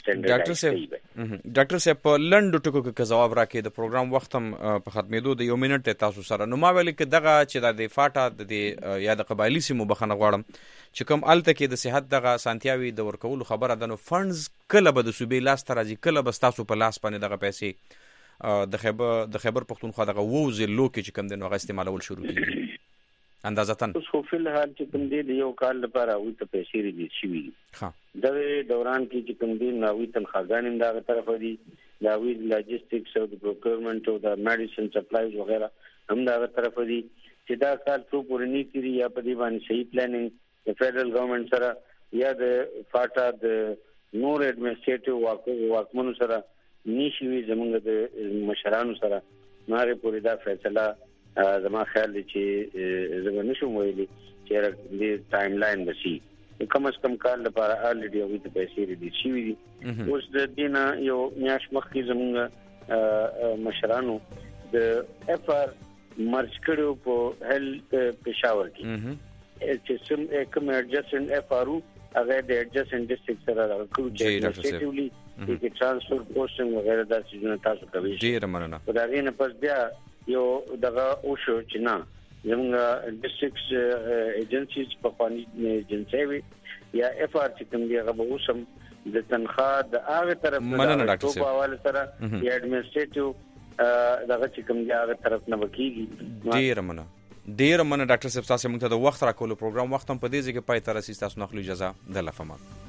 ډاکټر صاحب په لنډو ټکو کې جواب راکې د پروګرام وخت هم په ختمېدو د یو منټ تاسو سره نو ما ویل کې دغه چې د فاټا د یا د قبایلی سیمو بخنه غواړم چې کوم الته کې د صحت دغه سانتیاوي د ورکولو خبره ده نو فندز کله به د صوبې لاس ته راځي کله به تاسو په لاس باندې دغه پیسې د خیبر پختونخوا دغه ووزې لوکي چې کوم د نوغه استعمالول شروع کیږي اندازتن خو په الحال چې کوم دی یو کال لپاره او ته پیسې ریډي شي ها د دوران کې چې کوم دی ناوي تنخواګان دا طرف دي ناوي لاجستیکس او د پروکیورمنت او د میډیسن سپلایز وغیرہ هم دا طرف دي چې دا کار څو پورې نه کیږي یا په دې باندې صحیح پلانینګ د فدرل ګورنمنت سره یا د فاټا د نور اډمنسټریټیو واکمنو سره نشي زمونږ د مشرانو سره ماره پورې دا فیصله زما خیال دی چې زما نشم ویلي چې د ټایم لاین بشي کم از کم کال لپاره الریډي او د پیسې ریډي شي وي اوس د دینه یو میاش مخکې زمونږ مشرانو د اف ار مرج کړو په هیلث پېښور کې چې سم کوم اډجسټمنټ اف ار هغه د ایڈجسټنټ ډیسټریکټ سره راکړو چې انیشیټیولی کې ترانسفر پوسټینګ وغیرہ د څه تاسو کوي. ډیر مننه. دا غینه پس بیا یو دغه او شو چې نه زموږ ډیسټریکټ ایجنسیز په قانوني ایجنسي یا اف ار چې کوم دی هغه به اوسم د تنخواه د هغه طرف مننه ډاکټر صاحب په حواله سره یا ایڈمنسټریټیو دغه چې کوم دی هغه طرف نه وکیږي. ډیر مننه ډاکټر صاحب تاسو موږ ته د وخت راکولو پروګرام وخت هم په دې ځای کې پای ته رسیدي. تاسو نو خپل اجازه د لفمه